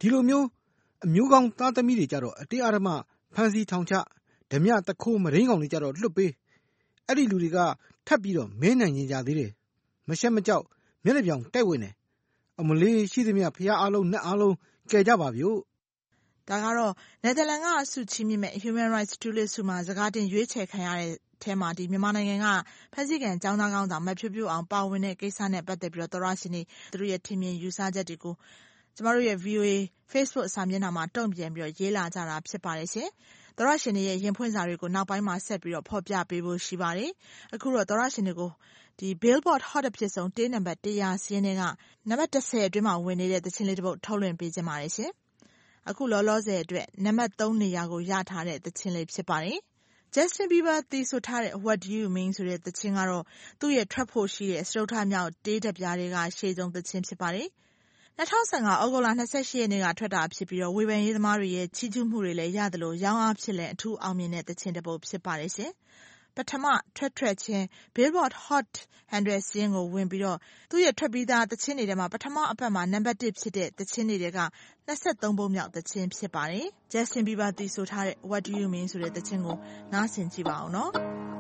ဒီလိုမျိုးအမျိုးကောင်းသားသမီးတွေကြတော့အတင်းအဓမ္မဖမ်းဆီးထောင်ချဓမြတခိုးမရင်းကောင်တွေကြတော့လွတ်ပေးအဲ့ဒီလူတွေကထပ်ပြီးတော့မဲနိုင်ရင်ကြသေးတယ်မရှက်မကြောက်မျက်နှာပြောင်တိုက်ဝင်တယ်အမလေးရှိသမျှဖျားအားလုံးနဲ့အားလုံးကယ်ကြပါဗျို့ဒါကတော့နယ်သာလန်ကဆုချီးမြှင့်မဲ့ Human Rights Tulip ဆုမှာစကားတင်ရွေးချယ်ခံရတဲ့ထဲမှာဒီမြန်မာနိုင်ငံကဖမ်းဆီးခံចောင်းသားကောင်းဆောင်မဖြိုးဖြိုးအောင်ပါဝင်တဲ့ကိစ္စနဲ့ပတ်သက်ပြီးတော့သောရရှင်တွေသူတို့ရဲ့ထင်မြင်ယူဆချက်တွေကိုကျမတို့ရဲ့ ဗီအိုအေ Facebook စာမျက်နှာမှာတုံ့ပြန်ပြီးတော့ရေးလာကြတာဖြစ်ပါတယ်ရှင်။သောရရှင်တွေရဲ့ရင်ဖွင့်စာတွေကိုနောက်ပိုင်းမှာဆက်ပြီးတော့ဖော်ပြပေးဖို့ရှိပါတယ်။အခုတော့သောရရှင်တွေကိုဒီ Billboard Hot အဖြစ်ဆုံးတေးနံပါတ်one hundredစီးရင်ကနံပါတ်one hundredအတွင်းမှာဝင်နေတဲ့သချင်းလေးတစ်ပုဒ်ထုတ်လွှင့်ပေးခြင်းပါတယ်ရှင်။အခုလောလောဆယ်အတွက်နံပါတ်threeနေရာကိုရထားတဲ့သချင်းလေးဖြစ်ပါတယ်။ Justin Bieber သီဆိုထားတဲ့ What Do You Mean ဆိုတဲ့သချင်းကတော့သူ့ရဲ့ထွက်ဖို့ရှိတဲ့စတုတ္ထမြောက်တေးဓာတ်ပြားတွေကရှေ့ဆုံးသချင်းဖြစ်ပါတယ်။two thousand fifteenဩဂုတ်လtwenty-eightရက်နေ့ကထွက်တာဖြစ်ပြီးတော့ဝေဖန်ရေးသမားတွေရဲ့ချီးကျူးမှုတွေလည်းရသလိုရောင်းအားဖြစ်လည်းအထူးအောင်မြင်တဲ့သချင်းတစ်ပုဒ်ဖြစ်ပါတယ်ရှင်။ပထမထွက်ထွက်ချင်း Billboard Hot one hundredစီးရင်ကိုဝင်ပြီးတော့သူ့ရဲ့ထွက်ပြီးသားသချင်းတွေထဲမှာပထမအပတ်မှာနံပါတ်oneဖြစ်တဲ့သချင်းတွေကtwenty-threeပုဒ်မြောက်သချင်းဖြစ်ပါတယ်။ Justin Bieber သီဆိုထားတဲ့ What Do You Mean ဆိုတဲ့သချင်းကိုနားဆင်ကြည့်ပါအောင်နော်။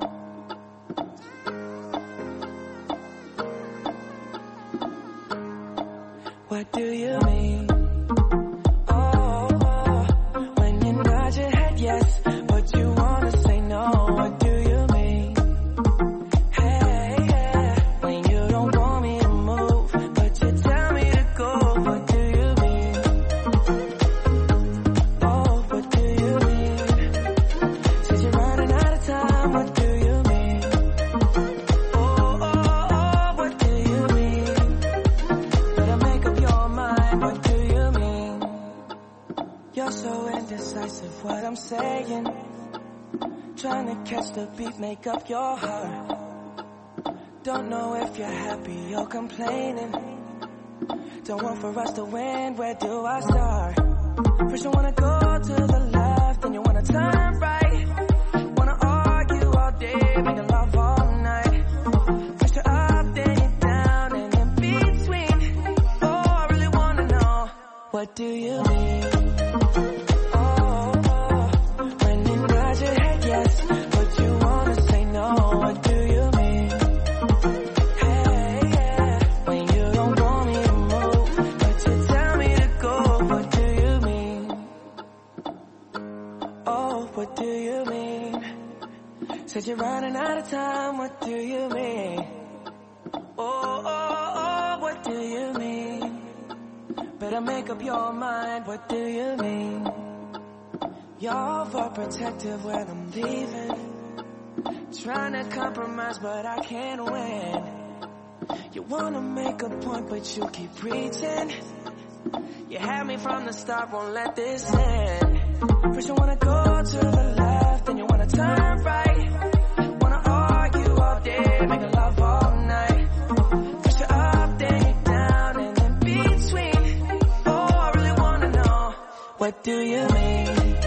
What do you mean? Oh, oh, when you nod your head yes, but you wanna say no. What do you mean? Hey, yeah, when you don't want me to move, but you tell me to go. What do you mean? Oh, what do you mean? Since you're running out of time, what do you mean? Oh, oh, oh, what do you mean? Better make up your mind, what do you mean? You're so indecisive, what I'm saying. Trying to catch the beat, make up your heart. Don't know if you're happy or complaining. Don't want for us to win, where do I start? First you wanna go to the left, then you wanna turn right. Wanna argue all day, making love all night. First you're up, then you're down, and in between. Oh, I really wanna know, what do you mean? Oh, oh, when you nod your head yes, but you wanna say no. What do you mean? Hey, yeah, when you don't want me to move, but you tell me to go. What do you mean? Oh, what do you mean? Said you're running out of time. What do you mean? Oh, oh, oh, what do you mean? Better make up your mind. What do you mean? You're overprotective when I'm leaving. Trying to compromise, but I can't win. You wanna make a point, but you keep preaching. You had me from the start, won't let this end. First you wanna go to the left, then you wanna turn right. Wanna argue all day, making love all night. First you're up, then you're down, and in between. Oh, I really wanna know, what do you mean?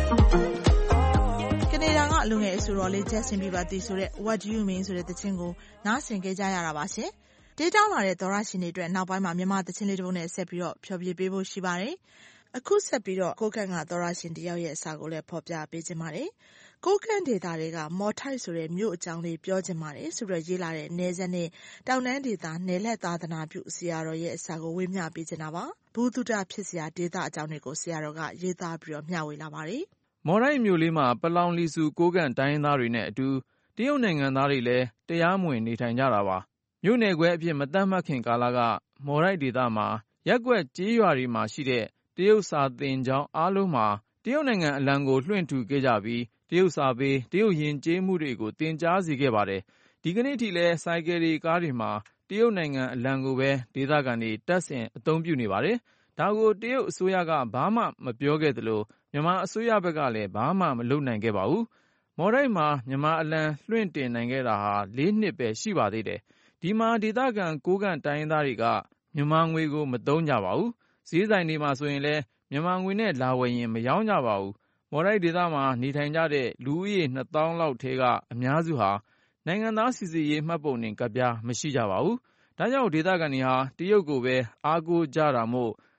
ကနေဒါကလူငယ်အဆိုတော်လေး Justin Bieber သီဆိုတဲ့ What Do You Mean ဆိုတဲ့သချင်းကိုနားဆင်ကြကြရတာပါရှင်။တေးတောင်းလာတဲ့သောရရှင်တွေအတွက်နောက်ပိုင်းမှာမြန်မာသချင်းလေးတစ်ပုဒ်နဲ့ဆက်ပြီးတော့ဖျော်ဖြေပေးဖို့ရှိပါတယ်။အခုဆက်ပြီးတော့ကိုကန့်ကသောရရှင်တယောက်ရဲ့အစာကိုလည်းဖော်ပြပေးခြင်းပါတယ်။ကိုကန့်ဒေသတွေကမော်ထိုက်ဆိုတဲ့မြို့အကြောင်းလေးပြောခြင်းပါတယ်ဆိုတော့ရေးလာတဲ့နေဆက်နဲ့တောင်တန်းဒေသနယ်လက်သာသနာပြုဆရာတော်ရဲ့အစာကိုဝေမျှပေးခြင်းတာပါ။ဘူတုတဖြစ်စရာဒေသအကြောင်းတွေကိုဆရာတော်ကရေးသားပြီးတော့မျှဝေလာပါတယ်။မော်ထိုက်မြို့လေးမှာပလောင်လီစုကိုကန့်တိုင်းရင်းသားတွေနဲ့အတူတရုတ်နိုင်ငံသားတွေလည်းတရားမဝင်နေထိုင်ကြတာပါ။မြို့နယ်ခွဲအဖြစ်မသတ်မှတ်ခင်ကာလကမော်ထိုက်ဒေသမှာရက်ကွက်ကျေးရွာတွေမှာရှိတဲ့တရုတ်စာသင်ကျောင်းအားလုံးမှာတရုတ်နိုင်ငံအလံကိုလွှင့်ထူခဲ့ကြပြီးတရုတ်စာပေတရုတ်ယဉ်ကျေးမှုတွေကိုသင်ကြားစေခဲ့ပါတယ်။ဒီကနေ့ထိလည်းဆိုင်ကယ်တွေကားတွေမှာတရုတ်နိုင်ငံအလံကိုပဲဒေသခံတွေတပ်ဆင်အသုံးပြုနေပါတယ်။ဒါကိုတရုတ်အစိုးရကဘာမှမပြောခဲ့သလိုမြန်မာအစိုးရဘက်ကလည်းဘာမှမလုပ်နိုင်ခဲ့ပါဘူး။မော်ထိုက်မှာမြန်မာအလံလွှင့်တင်နိုင်ခဲ့တာဟာလေးနှစ်ပဲရှိပါသေးတယ်။ဒီမှာဒေသခံကိုးကန့်တိုင်းရင်းသားတွေကမြန်မာငွေကိုမသုံးကြပါဘူး။ဈေးဆိုင်တွေမှာဆိုရင်လည်းမြန်မာငွေနဲ့လာဝယ်ရင်မရောင်းကြပါဘူး။မော်ထိုက်ဒေသမှာနေထိုင်ကြတဲ့လူဦးရေနှစ်သောင်းလောက်ထဲကအများစုဟာနိုင်ငံသားစိစစ်ရေးမှတ်ပုံတင်ကဒ်ပြားမရှိကြပါဘူး။ဒါကြောင့်ဒေသခံတွေဟာတရုတ်ကိုပဲအားကိုးကြတာမို့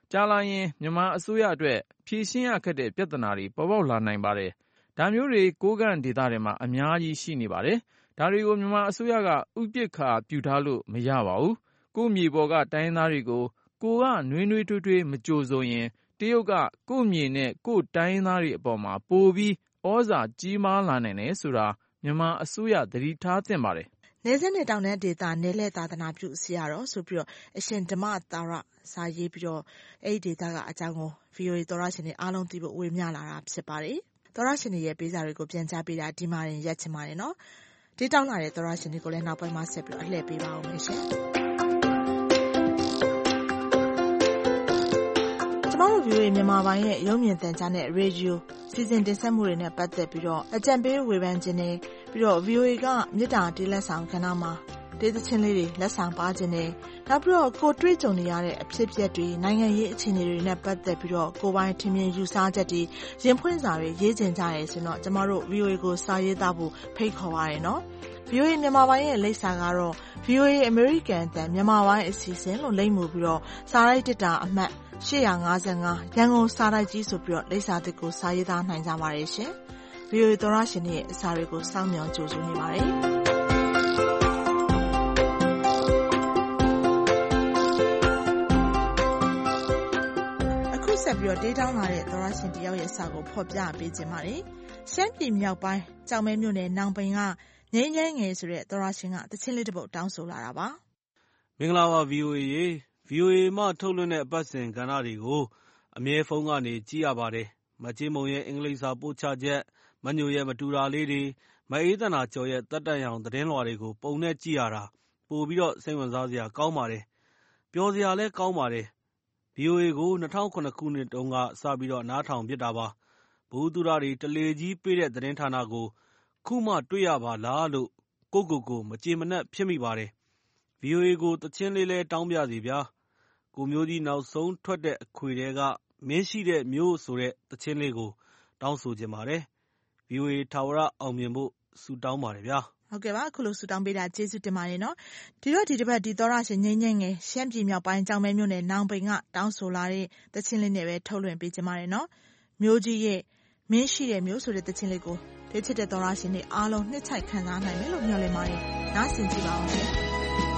ကြာလာရင်မြန်မာအစိုးရအတွက်ဖြေရှင်းရခက်တဲ့ပြဿနာတွေပေါ်ပေါက်လာနိုင်ပါတယ်။ဒါမျိုးတွေကိုးကန့်ဒေသတွေမှာအများကြီးရှိနေပါတယ်။ဒါတွေကိုမြန်မာအစိုးရကဥပက္ခာပြုထားလို့မရပါဘူး။ကိုယ့်မြေပေါ်ကတိုင်းသားတွေကိုကိုကနွေးနွေးထွေးထွေးမကြိုဆိုရင်တရုတ်ကကိုယ့်မြေနဲ့ကိုယ့်တိုင်းသားတွေအပေါ်မှာပိုပြီးဩဇာကြီးမားလာနိုင်တယ်ဆိုတာမြန်မာအစိုးရသတိထားသင့်ပါတယ်။နယ်စပ်နဲ့တောင်တန်းဒေသနယ်လှည့်သာသနာပြုဆရာတော်ဆိုပြီးတော့အရှင်ဓမ္မသာရစာရေးပြီးတော့အဲ့ဒီဒေသကအကြောင်းကို ဗီအိုအေ သောတရှင်တွေအားလုံးသိဖို့ဝေမျှလာတာဖြစ်ပါတယ်။သောတရှင်တွေရဲ့ပေးစာတွေကိုပြန်ကြားပေးတာဒီမှာရင်ရက်ချင်ပါတယ်နော်။ဒီတောင်းလာတဲ့သောတရှင်တွေကိုလည်းနောက်ပိုင်းမှာဆက်ပြီးတော့အလှည့်ပေးပါအောင်မယ်ရှင်။ကျမတို့ ဗီအိုအေ မြန်မာပိုင်းရဲ့ရုပ်မြင်သံကြားနဲ့ရေဒီယိုစီစဉ်တင်ဆက်မှုတွေနဲ့ပတ်သက်ပြီးတော့အကြံပေးဝေဖန်ခြင်းတွေပြီးတော့ ဗီအိုအေ ကမြစ်တာတေးလက်ဆောင်ကဏ္ဍမှာတေးသချင်းလေးတွေလက်ဆောင်ပါခြင်းတွေနောက်ပြီးတော့ကိုတွေ့ကြုံနေရတဲ့အဖြစ်အပျက်တွေနိုင်ငံရေးအခြေအနေတွေနဲ့ပတ်သက်ပြီးတော့ကိုပိုင်ထင်မြင်ယူဆချက်တွေရင်ဖွင့်စာတွေရေးကျင်ကြရဲဆိုတော့ကျမတို့ ဗီအိုအေ ကိုစာရေးသားဖို့ဖိတ်ခေါ်ပါရနော်။ ဗီအိုအေ မြန်မာပိုင်းရဲ့လိပ်စာကတော့ ဗီအိုအေ အမေရိကန်အသံမြန်မာပိုင်းအစီအစဉ်လို့လိပ်မူပြီးတော့စာရိုက်တစ်တာအမှတ်ရှစ်၅၅ရန်ကုန်စာတိုက်ကြီးဆိုပြီးတော့လိပ်စာသစ်ကိုစာရေးသားနိုင်ကြပါတယ်ရှင်။ ဗီအိုအေ သောတရှင်တွေရဲ့အစာတွေကိုစောင့်မျှော်ကြိုဆိုနေပါတယ်။အခုဆက်ပြီးတော့ဒေးတောင်းလာတဲ့သောတရှင်တယောက်ရဲ့စာကိုဖော်ပြပေးခြင်းပါတယ်။ရှမ်းပြည်မြောက်ပိုင်းကြောင်မဲမြို့နယ်နောင်ပိန်ကငိမ့်ငိမ့်ငယ်ဆိုတဲ့သောတရှင်ကတချင်းလေးတစ်ပုဒ်တောင်းဆိုလာတာပါ။မင်္ဂလာပါ ဗီအိုအေ ရေ ဗီအိုအေ မှထုတ်လွှင့်တဲ့အပတ်စဉ်ကဏ္ဍတွေကိုအမြဲဖုန်းကနေကြည့်ရပါတယ်။မကြေးမုံရဲ့အင်္ဂလိပ်စာပို့ချချက်မညိုရဲ့မတူတာလေးတွေမအေးသနာကျော်ရဲ့တက်တန့်ရောင်သတင်းလွှာတွေကိုပုံနဲ့ကြည့်ရတာပိုပြီးတော့စိတ်ဝင်စားစရာကောင်းပါတယ်။ပျော်စရာလည်းကောင်းပါတယ်။ ဗီအိုအေ ကို၂၀၀၇ခုနှစ်တုန်းကစပြီးတော့နားထောင်ဖြစ်တာပါ။ဗဟုသုတတွေတလေကြီးပေးတဲ့သတင်းဌာနကိုခုမှတွေ့ရပါလားလို့ကိုကိုကိုမကြေမနက်ဖြစ်မိပါတယ်။ ဗီအိုအေ ကိုသချင်းလေးလည်းတောင်းပြစီဗျာ။ကိုမျိုးကြီးနောက်ဆုံးထွက်တဲ့အခွေထဲကမင်းရှိတဲ့မျိုးဆိုတဲ့သချင်းလေးကိုတောင်းဆိုချင်ပါတယ်။ ဗီအိုအေ ထာဝရအောင်မြင်ဖို့ဆုတောင်းပါတယ်ဗျာ။ဟုတ်ကဲ့ပါအခုလိုဆုတောင်းပေးတာကျေးဇူးတင်ပါတယ်နော်။ဒီတော့ဒီတစ်ပတ်ဒီသောရရှင်ငိမ့်ငိမ့်ငယ်ရှမ်းပြည်မြောက်ပိုင်းကြောင်မဲမြို့နယ်နောင်ပိန်ကတောင်းဆိုလာတဲ့သချင်းလေးနဲ့ပဲထုတ်လွှင့်ပေးကြပါတယ်နော်။မျိုးကြီးရဲ့မင်းရှိတဲ့မျိုးဆိုတဲ့သချင်းလေးကိုဒီချစ်တဲ့သောရရှင်တွေအားလုံးနှစ်ချိုက်ခံစားနိုင်မယ်လို့မျှော်လင့်ပါတယ်။နားဆင်ကြည့်ပါအောင်ရှင်။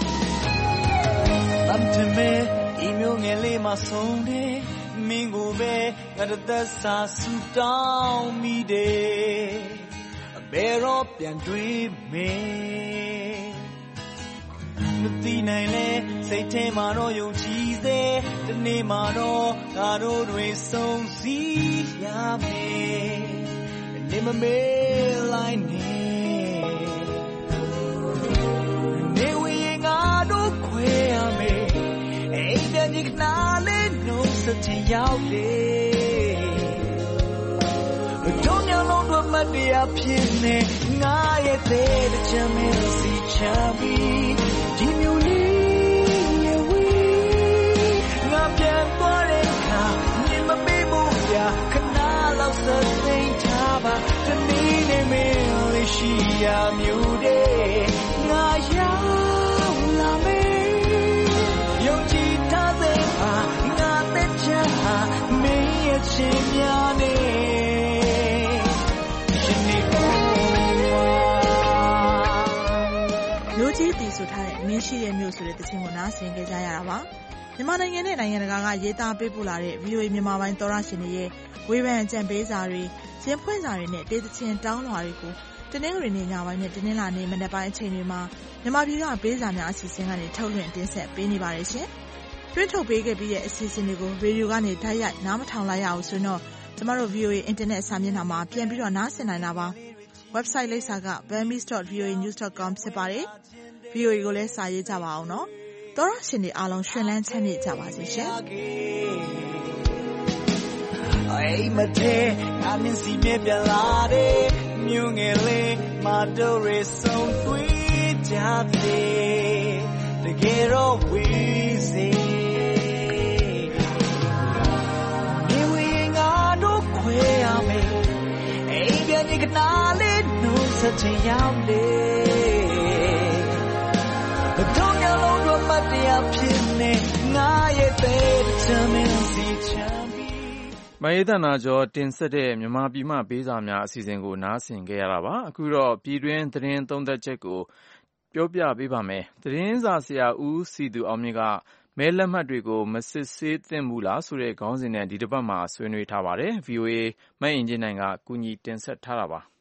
လမ်းတင်မဲ့ဒီမျိုးငယ်လေးမှာဆုံးတယ်မင်းကိုပဲငါတသက်စာဆူတောင်းမိတယ်အဘယ်တော့ပြန်တွေ့မယ်မသိနိုင်လဲစိတ်ထဲမှာတော့ယုံကြည်စေဒီနေ့မှာတော့ငါတို့တွေဆုံးစည်းရမယ်နေမမေးလိုက်နေနေဝေးငါတို့ခွဲရမယ်အိမ်ပြန်ဒီခဏလေးနှုတ်ဆက်ချင်ရောက်လေdon't you know what my dear ဖြစ်နေငါရဲ့သေးတဲ့ချမ်းမင်းစီချမ်းပြီးဒီမျိုးလေးရဲ့ဝေးငါပြန်သွားတဲ့အခါမြင်မမေ့ဘူးဗျာခဏလောက်စသိမ်းထားပါတနည်းနဲ့မင်းလေးရှိရမျိုးတဲ့ငါရောက်လာမယ်ယုံကြည်ထားတဲ့ဟာငါတဲ့ချမ်းဟာမင်းရဲ့ချင်များနေမျိုးကြီးတည်ဆိုထားတဲ့မင်းရှိတဲ့မျိုးဆိုတဲ့သချင်းကိုနားဆင်ကြကြရတာပါမြန်မာနိုင်ငံနဲ့နိုင်ငံတကာကရေးသားပေးပို့လာတဲ့ ဗီအိုအေ မြန်မာပိုင်းသောရရှင်တွေရဲ့ဝေဖန်အကြံပေးစာတွေရင်ဖွင့်စာတွေနဲ့တေးသချင်းတောင်းလွှာတွေကိုတနင်္ဂနွေနေ့ညပိုင်းနဲ့တနင်္လာနေ့မနက်ပိုင်းအချိန်တွေမှာမြန်မာပြည်ကပေးစာများအစီအစဉ်ကနေထုတ်လွှင့်တင်ဆက်ပေးနေပါတယ်ရှင်တွင်းထုတ်ပေးခဲ့ပြီးတဲ့အစီအစဉ်တွေကိုရေဒီယိုကနေဓာတ်ရိုက်နားမထောင်လိုက်ရအောင်ဆိုတော့ကျမတို့ ဗီအိုအေ အင်တာနက်စာမျက်နှာမှာပြန်ပြီးတော့နားဆင်နိုင်တာပါwebsite လိပ်စာက burmese dot v o a news dot com ဖြစ်ပါတယ်။ ဗီအိုအေ ကိုလည်းစာရေးကြပါအောင်နော်။သောရရှင်တွေအားလုံးရှင်လန်းချမ်းမြေ့ကြပါစေရှင်။အိမ်မထဲငါမြင်စီမြဲပြန်လာတယ်မြို့ငယ်လေးမတော်ရဆုံးတွေ့ကြတယ်တကယ်တော့ဝေးစေနေဝေးငါတို့ခွဲရမယ်အိမ်ပြန်ဒီကနာလေးနှုတ်ဆက်ချင်ရောက်လေဘယ်တော့မှလုံးတော့မတရားဖြစ်နေငါရဲ့တဲ့ချမ်းမင်းစီမအေးသနာကျော်တင်ဆက်တဲ့မြန်မာပြည်မှပေးစာများအစီအစဉ်ကိုနားဆင်ခဲ့ရတာပါအခုတော့ပြည်တွင်းသတင်းသုံးသပ်ချက်ကိုပြောပြပေးပါမယ်သတင်းစာဆရာဦးစီသူအောင်မြင့်ကမဲလက်မှတ်တွေကိုမစစ်ဆေးသင့်ဘူးလားဆိုတဲ့ခေါင်းစဉ်နဲ့ဒီတစ်ပတ်မှာဆွေးနွေးထားပါတယ် ဗီအိုအေ မအင်ဂျင်နိုင်ကကူညီတင်ဆက်ထားတာပါ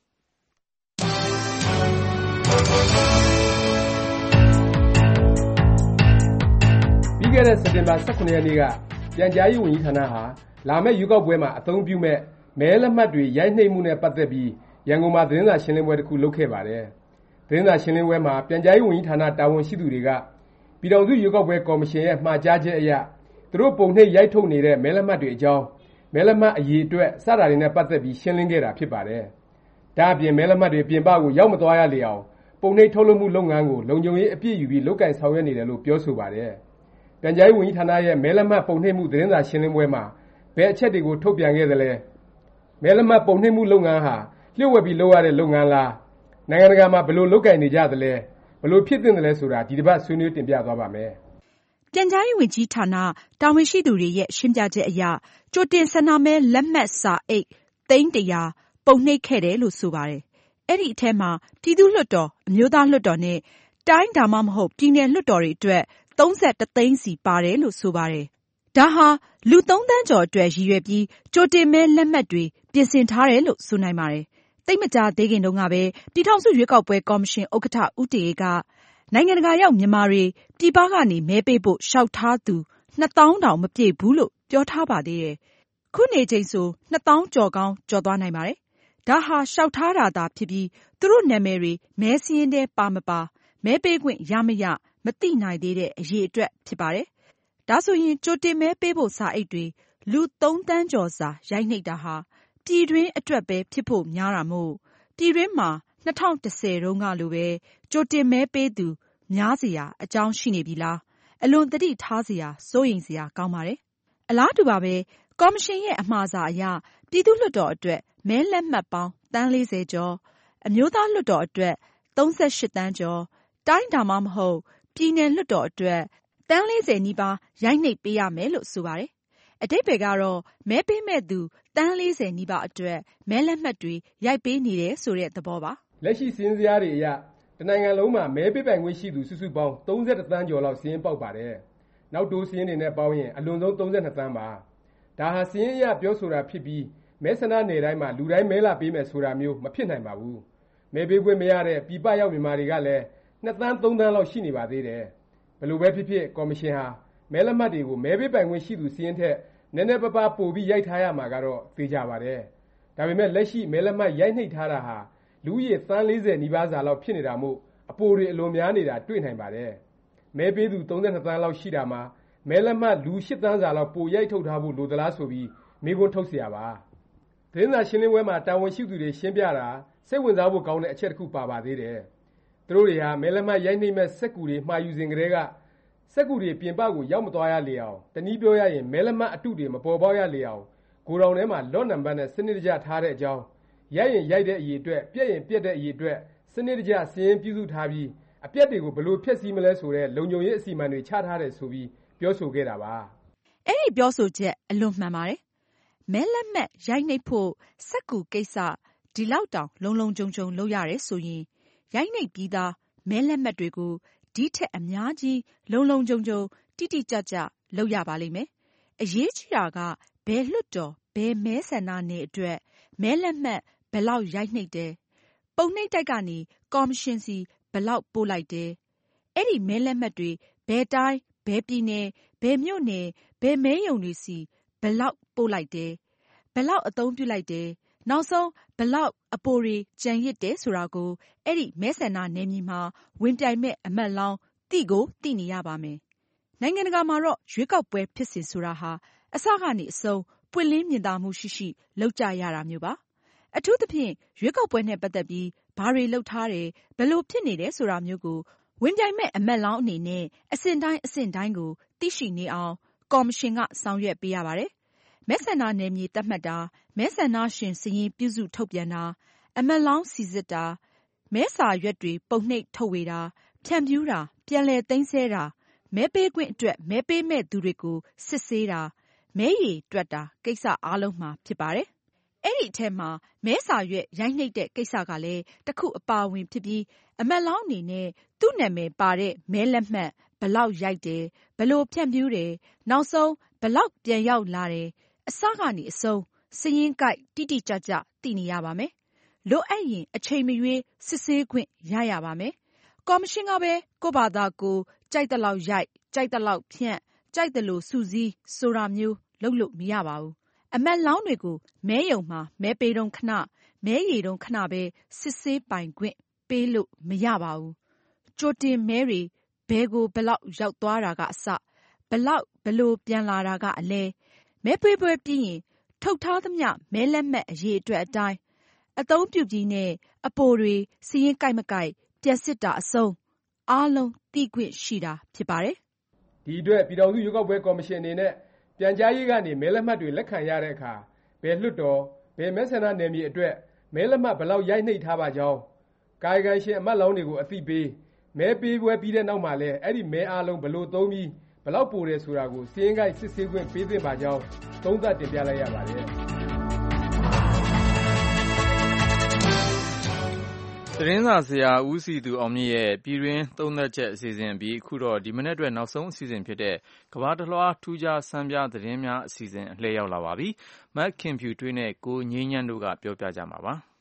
ပြီးခဲ့တဲ့စက်တင်ဘာ၁၇ရက်နေ့ကပြန်ကြားရေးဝန်ကြီးဌာနဟာလာမယ့်ရွေးကောက်ပွဲမှာအသုံးပြုမဲ့မဲလက်မှတ်တွေရိုက်နှိပ်မှုနဲ့ပတ်သက်ပြီးရန်ကုန်မှာသတင်းစာရှင်းလင်းပွဲတစ်ခုလုပ်ခဲ့ပါတယ်သတင်းစာရှင်းလင်းပွဲမှာပြန်ကြားရေးဝန်ကြီးဌာနတာဝန်ရှိသူတွေကပြည်ထောင်စုရွေးကောက်ပွဲကော်မရှင်ရဲ့မှာကြားချက်အရသူတို့ပုံနှိပ်ရိုက်ထုတ်နေတဲ့မဲလက်မှတ်တွေအကြောင်းမဲလက်မှတ်အရေးအတွက်စတာတွေနဲ့ပတ်သက်ပြီးရှင်းလင်းခဲ့တာဖြစ်ပါတယ်ဒါအပြင်မဲလက်မှတ်တွေပြင်ပကိုရောက်မသွားရလေအောင်ပုံနှိပ်ထုတ်လုပ်မှုလုပ်ငန်းကိုလုံခြုံရေးအပြည့်ယူပြီးလုပ်ကင်ဆောင်ရွက်နေတယ်လို့ပြောဆိုပါတယ်ပြန်ကြားရေးဝန်ကြီးဌာနရဲ့မဲလက်မှတ်ပုံနှိပ်မှုသတင်းစာရှင်းလင်းပွဲမှာဘယ်အချက်တွေကိုထုတ်ပြန်ခဲ့သလဲမဲလက်မှတ်ပုံနှိပ်မှုလုပ်ငန်းဟာလျှို့ဝှက်ပြီးလုပ်ရတဲ့လုပ်ငန်းလားနိုင်ငံတကာမှာဘယ်လိုလုပ်ကိုင်နေကြသလဲဘယ်လိုဖြစ်သင့်သလဲဆိုတာဒီတစ်ပတ်ဆွေးနွေးတင်ပြသွားပါမယ်ပြန်ကြားရေးဝန်ကြီးဌာနတာဝန်ရှိသူတွေရဲ့ရှင်းပြချက်အရကြိုတင်ဆန္ဒမဲလက်မှတ်စာအိတ်သိန်းတရာပုံနှိပ်ခဲ့တယ်လို့ဆိုပါတယ်အဲ့ဒီအထက်မှာပြည်သူ့လွှတ်တော်အမျိုးသားလွှတ်တော်နဲ့တိုင်းဒါမှမဟုတ်ပြည်နယ်လွှတ်တော်တွေအတွက်သုံးဆယ့်တစ်သိန်းစီပါတယ်လို့ဆိုပါတယ်ဒါဟာလူသုံးသန်းကျော်အတွက်ရည်ရွယ်ပြီးကြိုတင်မဲလက်မှတ်တွေပြင်ဆင်ထားတယ်လို့ဆိုနိုင်ပါတယ်သိပ်မကြာသေးခင်တုန်းကပဲပြည်ထောင်စုရွေးကောက်ပွဲကော်မရှင်ဥက္ကဋ္ဌဦးတေအေးကနိုင်ငံတကာရောက်မြန်မာတွေပြည်ပကနေမဲပေးဖို့လျှောက်ထားသူနှစ်သောင်းတောင်မပြည့်ဘူးလို့ပြောထားပါသေးတယ်ခုနေချိန်ဆိုနှစ်သောင်းကျော်ကောင်းကျော်သွားနိုင်ပါတယ်ဒါဟာလျှောက်ထားတာသာဖြစ်ပြီးသူတို့နာမည်တွေမဲစာရင်းထဲပါမပါမဲပေးခွင့်ရမရမသိနိုင်သေးတဲ့အရေးအတွက်ဖြစ်ပါတယ်ဒါဆိုရင်ကြိုတင်မဲပေးဖို့စာအိတ်တွေလူသုံးသန်းကျော်စာရိုက်နှိပ်တာဟာပြည်တွင်းအတွက်ပဲဖြစ်ဖို့များတာမို့ပြည်တွင်းမှာ၂၀၁၀တုန်းကလိုပဲကြိုတင်မဲပေးသူများစရာအကြောင်းရှိနေပြီလားအလွန်သတိထားစရာစိုးရိမ်စရာကောင်းပါတယ်အလားတူပါပဲကော်မရှင်ရဲ့အမှားစာအရပြည်သူ့လွှတ်တော်အတွက်မဲလက်မှတ်ပေါင်းသန်းလေးဆယ်ကျော်အမျိုးသားလွှတ်တော်အတွက်သုံးဆယ့်ရှစ်သန်းကျော်တိုင်းဒါမှမဟုတ်ပြည်နယ်လွှတ်တော်အတွက်တန်းလေးဆယ်နီးပါးရိုက်နှိပ်ပေးရမယ်လို့ဆိုပါတယ်အဓိပ္ပာယ်ကတော့မဲပေးမဲ့သူတန်းလေးဆယ်နီးပါးအတွက်မဲလက်မှတ်တွေရိုက်ပေးနေတယ်ဆိုတဲ့သဘောပါလက်ရှိစာရင်းဇယားတွေအရတနိုင်ငံလုံးမှာမဲပေးပိုင်ခွင့်ရှိသူစုစုပေါင်းသုံးဆယ့်တစ်သန်းကျော်လောက်စာရင်းပေါက်ပါတယ်နောက်တိုးစာရင်းတွေနဲ့ပေါင်းရင်အလွန်ဆုံးသုံးဆယ့်နှစ်သန်းပါဒါဟာစာရင်းအရပြောဆိုတာဖြစ်ပြီးမဲဆန္ဒနယ်တိုင်းမှာလူတိုင်းမဲလာပေးမယ်ဆိုတာမျိုးမဖြစ်နိုင်ပါဘူးမဲပေးခွင့်မရတဲ့ပြည်ပရောက်မြန်မာတွေကလည်းနှစ်သန်းသုံးသန်းလောက်ရှိနေပါသေးတယ်ဘယ်လိုပဲဖြစ်ဖြစ်ကော်မရှင်ဟာမဲလက်မှတ်တွေကိုမဲပေးပိုင်ခွင့်ရှိသူစီးရင်ထက်နည်းနည်းပါးပါးပိုပြီးရိုက်ထားရမှာကတော့သေချာပါတယ်ဒါပေမဲ့လက်ရှိမဲလက်မှတ်ရိုက်နှိပ်ထားတာဟာလူဦးရေသန်းလေးဆယ်နီးပါးစာလောက်ဖြစ်နေတာမို့အပိုတွေအလွန်များနေတာတွေ့နိုင်ပါတယ်မဲပေးသူသုံးဆယ့်နှစ်သန်းလောက်ရှိတာမှာမဲလက်မှတ်လူရှစ်သန်းစာလောက်ပိုရိုက်ထုတ်ထားဖို့လိုသလားဆိုပြီးမေးခွန်းထုတ်เสียပါသတင်းစာရှင်းလင်းပွဲမှာတာဝန်ရှိသူတွေရှင်းပြတာစိတ်ဝင်စားဖို့ကောင်းတဲ့အချက်တစ်ခုပါပါသေးတယ်သူတို့တွေဟာမဲလက်မှတ်ရိုက်နှိပ်မဲ့စက်ကူတွေမှာယူစဉ်ကတည်းကစက်ကူတွေပြင်ပကိုရောက်မသွားရလေအောင်တနည်းပြောရရင်မဲလက်မှတ်အတုတွေမပေါ်ပေါက်ရလေအောင်ဂိုဒေါင်ထဲမှာလော့နံပါတ်နဲ့စနစ်တကျထားတဲ့အကြောင်းရိုက်ရင်ရိုက်တဲ့အရေးအတွက်ပြက်ရင်ပြက်တဲ့အရေးအတွက်စနစ်တကျစာရင်းပြုစုထားပြီးအပြက်တွေကိုဘယ်လိုဖျက်ဆီးမလဲဆိုတဲ့လုံခြုံရေးအစီအမံတွေချထားတယ်ဆိုပြီးပြောဆိုခဲ့တာပါအဲ့ဒီပြောဆိုချက်အလွန်မှန်ပါတယ်မဲလက်မှတ်ရိုက်နှိပ်ဖို့စက်ကူကိစ္စဒီလောက်တောင်လုံလုံခြုံခြုံလုပ်ရတယ်ဆိုရင်ရိုက်နှိပ်ပြီးသားမဲလက်မှတ်တွေကိုဒီထက်အများကြီးလုံလုံခြုံခြုံတိတိကျကျလုပ်ရပါလိမ့်မယ်အရေးကြီးတာကဘယ်လွှတ်တော်ဘယ်မဲဆန္ဒနယ်အတွက်မဲလက်မှတ်ဘယ်လောက်ရိုက်နှိပ်တယ်ပုံနှိပ်တိုက်ကနေကော်မရှင်စီဘယ်လောက်ပို့လိုက်တယ်အဲ့ဒီမဲလက်မှတ်တွေဘယ်တိုင်းဘယ်ပြည်နယ်ဘယ်မြို့နယ်ဘယ်မဲရုံတွေစီဘယ်လောက်ပို့လိုက်တယ်ဘယ်လောက်အသုံးပြုလိုက်တယ်နောက်ဆုံးဘယ်လောက်အပိုတွေကြံရစ်တယ်ဆိုတာကိုအဲ့ဒီမဲဆန္ဒနယ်မြေမှာဝင်ပြိုင်မဲ့အမတ်လောင်းတိကိုတိနေရပါမယ်နိုင်ငံတကာမှာတော့ရွေးကောက်ပွဲဖြစ်စဉ်ဆိုတာဟာအစကနေအဆုံးပွင့်လင်းမြင်သာမှုရှိရှိလုပ်ကြရတာမျိုးပါအထူးသဖြင့်ရွေးကောက်ပွဲနဲ့ပတ်သက်ပြီးဘာတွေလုပ်ထားတယ်ဘယ်လိုဖြစ်နေတယ်ဆိုတာမျိုးကိုဝင်ပြိုင်မဲ့အမတ်လောင်းအနေနဲ့အဆင့်တိုင်းအဆင့်တိုင်းကိုသိရှိနေအောင်ကော်မရှင်ကဆောင်ရွက်ပေးရပါတယ်မဲဆန္ဒနယ်မြေသတ်မှတ်တာမဲဆန္ဒရှင်စာရင်းပြုစုထုတ်ပြန်တာအမတ်လောင်းစီစစ်တာမဲစာရွက်တွေပုံနှိပ်ထုတ်ဝေတာဖြန့်ဖြူးတာပြန်လည်သိမ်းဆည်းတာမဲပေးခွင့်အတွက်မဲပေးမဲ့သူတွေကိုစစ်ဆေးတာမဲရေတွက်တာကိစ္စအားလုံးမှာဖြစ်ပါတယ်။အဲ့ဒီအထက်မှာမဲစာရွက်ရိုက်နှိပ်တဲ့ကိစ္စကလည်းတစ်ခုအပါဝင်ဖြစ်ပြီးအမတ်လောင်းအနေနဲ့သူ့နာမည်ပါတဲ့မဲလက်မှတ်ဘလောက်ရိုက်တယ်ဘလို့ဖြန့်ဖြူးတယ်နောက်ဆုံးဘလောက်ပြန်ရောက်လာတယ်အစကနေအဆုံးစရင်းကိုက်တိတိကျကျသိနေရပါမယ်။လိုအပ်ရင်အချိန်မရွေးစစ်ဆေးခွင့်ရရပါမယ်။ကော်မရှင်ကပဲကိုယ့်ဘာသာကိုကြိုက်တဲ့လောက်ရိုက်ကြိုက်တဲ့လောက်ဖြန့်ကြိုက်တယ်လို့စူးစီးဆိုတာမျိုးလုပ်လို့မရပါဘူး။အမတ်လောင်းတွေကိုမဲယုံမှာမဲပေးတုန်းခဏမဲရေတုန်းခဏပဲစစ်ဆေးပိုင်ခွင့်ပေးလို့မရပါဘူး။ကြိုတင်မဲတွေဘယ်ကိုဘလောက်ရောက်သွားတာကအစဘလောက်ဘလို့ပြန်လာတာကအလဲမဲပေးပွဲပြီးရင်ထုတ်ထားသမျှမဲလက်မှတ်အရေးအတွက်အတိုင်းအသုံးပြုပြီးနဲ့အပိုတွေစီရင်ကြိုက်မကြိုက်ပြန်စစ်တာအဆုံးအားလုံးသိခွင့်ရှိတာဖြစ်ပါတယ်။ဒီအတွက်ပြည်ထောင်စုရွေးကောက်ပွဲကော်မရှင်အနေနဲ့ပြန်ကြားရေးကနေမဲလက်မှတ်တွေလက်ခံရတဲ့အခါဘယ်လွှတ်တော်ဘယ်မဲဆန္ဒနယ်မြေအတွက်မဲလက်မှတ်ဘလောက်ရိုက်နှိပ်ထားပါကြောင်းကာယကံရှင်အမတ်လောင်းတွေကိုအသိပေးမဲပေးပွဲပြီးတဲ့နောက်မှာလည်းအဲ့ဒီမဲအားလုံးဘလို့သုံးပြီးဘလောက်ပိုတယ်ဆိုတာကိုစီရင်ကိုက်စစ်ဆေးခွင့်ပေးသင့်ပါကြောင်းသုံးသပ်တင်ပြလိုက်ရပါတယ်။သတင်းစာဆရာဦးစီသူအောင်မြင့်ရဲ့ပြည်တွင်းသုံးသပ်ချက်အစီအစဉ်ပြီးအခုတော့ဒီမနေ့အတွက်နောက်ဆုံးအစီအစဉ်ဖြစ်တဲ့ကမ္ဘာတစ်လွှားထူးခြားဆန်းပြသတင်းများအစီအစဉ်အလှည့်ရောက်လာပါပြီ။မတ်ခင်ဖြူထွေးနဲ့ကိုငိမ့်ညံ့တို့ကပြောပြကြမှာပါ။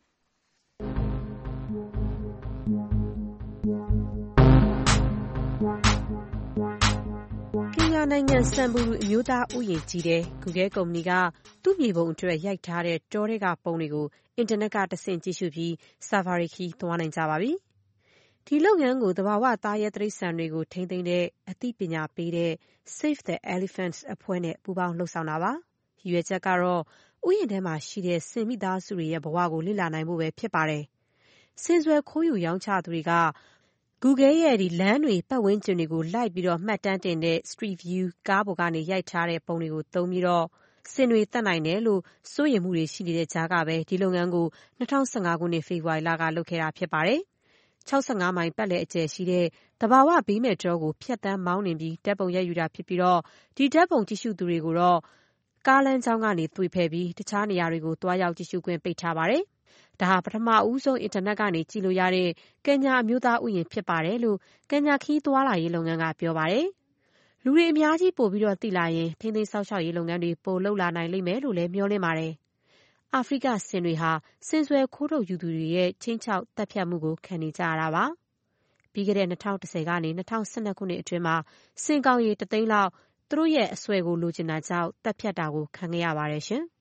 နိုင်ငံစံဘူရီအမျိုးသားဥယျာဉ်ကြီးတဲ့ Google ကုမ္ပဏီကသူ့မြေပုံအတွက်ရိုက်ထားတဲ့တောထဲကပုံတွေကိုအင်တာနက်ကတဆင့်ကြည့်ရှုပြီး Safari ခီးသွားနိုင်ကြပါပြီ။ဒီလုပ်ငန်းကိုသဘာဝသားရဲတိရစ္ဆာန်တွေကိုထိန်းသိမ်းတဲ့အသိပညာပေးတဲ့ Save the Elephants အဖွဲ့နဲ့ပူးပေါင်းလှုပ်ဆောင်တာပါ။ရည်ရွယ်ချက်ကတော့ဥယျာဉ်ထဲမှာရှိတဲ့ဆင်မိသားစုတွေရဲ့ဘဝကိုလေ့လာနိုင်ဖို့ပဲဖြစ်ပါတယ်။ဆင်စွယ်ခိုးယူရောင်းချသူတွေက Google ရဲ့ဒီလမ်းတွေပတ်ဝန်းကျင်တွေကိုလိုက်ပြီးတော့မှတ်တမ်းတင်တဲ့ Street View ကားပေါ်ကနေရိုက်ထားတဲ့ပုံတွေကိုသုံးပြီးတော့ဆင်တွေတတ်နိုင်တယ်လို့စိုးရိမ်မှုတွေရှိနေတဲ့ကြားကပဲဒီလုပ်ငန်းကို၂၀၁၅ခုနှစ်ဖေဖော်ဝါရီလကလုပ်ခဲ့တာဖြစ်ပါတယ်။၆၅မိုင်ပတ်လည်အကျယ်ရှိတဲ့သဘာဝဘေးမဲ့တောကိုဖြတ်တန်းမောင်းနှင်ပြီးဓာတ်ပုံရိုက်ယူတာဖြစ်ပြီးတော့ဒီဓာတ်ပုံကြည့်ရှုသူတွေကိုတော့ကားလမ်းကြောင်းကနေသွေဖယ်ပြီးတခြားနေရာတွေကိုတွားရောက်ကြည့်ရှုခွင့်ပိတ်ထားပါတယ်။ဒါဟာပထမဦးဆုံးအင်တာနက်ကနေကြည့်လို့ရတဲ့ကင်ညာအမျိုးသားဥယျာဉ်ဖြစ်ပါတယ်လို့ကင်ညာခီးသွားလာရေးလုပ်ငန်းကပြောပါတယ်။လူတွေအများကြီးပို့ပြီးတော့သိလာရင်ထိန်းသိမ်းဆောက်ရှောက်ရေးလုပ်ငန်းတွေပိုလုပ်လာနိုင်လိမ့်မယ်လို့လည်းမျှော်လင့်ပါတယ်။အာဖရိကဆင်တွေဟာဆင်စွယ်ခိုးထုတ်ယူသူတွေရဲ့ချင်းချောက်တပ်ဖြတ်မှုကိုခံနေကြရတာပါ။ပြီးခဲ့တဲ့၂၀၁၀ကနေ၂၀၁၂ခုနှစ်အတွင်းမှာဆင်ကောင်ရေတသိန်းလောက်သူတို့ရဲ့အဆွဲကိုလိုချင်တာကြောင့်တပ်ဖြတ်တာကိုခံခဲ့ရပါတယ်ရှင်။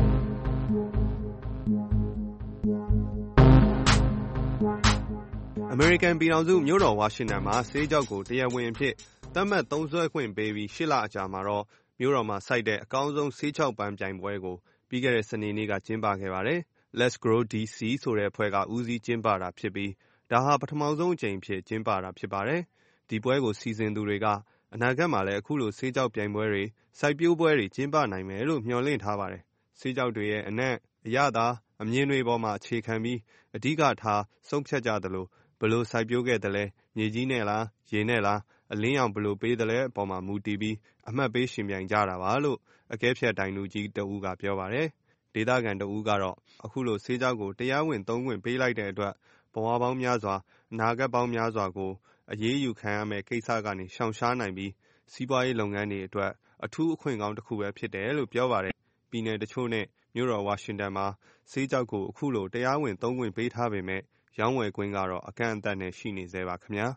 အမေရိကန်ပြည်ထောင်စုမြို့တော်ဝါရှင်တန်မှာဆေးကြောက်ကိုတရားဝင်အဖြစ်သတ်မှတ်သုံးစွဲခွင့်ပေးပြီးရှစ်လအကြာမှာတော့မြို့တော်မှာစိုက်တဲ့အကောင်းဆုံးဆေးကြောက်ပန်းပြိုင်ပွဲကိုပြီးခဲ့တဲ့စနေနေ့ကကျင်းပခဲ့ပါတယ်။ Let's Grow ဒီ စီ ဆိုတဲ့အဖွဲ့ကဦးစီးကျင်းပတာဖြစ်ပြီးဒါဟာပထမဆုံးအကြိမ်ဖြစ်ကျင်းပတာဖြစ်ပါတယ်။ဒီပွဲကိုစီစဉ်သူတွေကအနာဂတ်မှာလည်းအခုလိုဆေးကြောက်ပြိုင်ပွဲတွေစိုက်ပျိုးပွဲတွေကျင်းပနိုင်မယ်လို့မျှော်လင့်ထားပါတယ်။ဆေးကြောက်တွေရဲ့အနက်အရသာအမြင်တွေပေါ်မှာအခြေခံပြီးအဓိကထားဆုံးဖြတ်ကြသလိုဘယ်လိုစိုက်ပျိုးခဲ့သလဲမြေကြီးနဲ့လားရေနဲ့လားအလင်းရောင်ဘယ်လိုပေးသလဲအပေါ်မှာမူတည်ပြီးအမှတ်ပေးရှင်ပြိုင်ကြတာပါလို့အကဲဖြတ်တိုင်လူကြီးတဦးကပြောပါတယ်။ဒေသခံတဦးကတော့အခုလိုဆေးကြောက်ကိုတရားဝင်သုံးခွင့်ပေးလိုက်တဲ့အတွက်ဘဝပေါင်းများစွာအနာဂတ်ပေါင်းများစွာကိုအရေးယူခံရမယ့်ကိစ္စကနေရှောင်ရှားနိုင်ပြီးစီးပွားရေးလုပ်ငန်းတွေအတွက်အထူးအခွင့်အကောင်းတစ်ခုပဲဖြစ်တယ်လို့ပြောပါတယ်။ပြည်နယ်တချို့နဲ့မြို့တော်ဝါရှင်တန်မှာဆေးကြောက်ကိုအခုလိုတရားဝင်သုံးခွင့်ပေးထားပေမဲ့ရောင်းဝယ်ခွင့်ကတော့အကန့်အသတ်နဲ့ရှိနေသေးပါခင်ဗျာ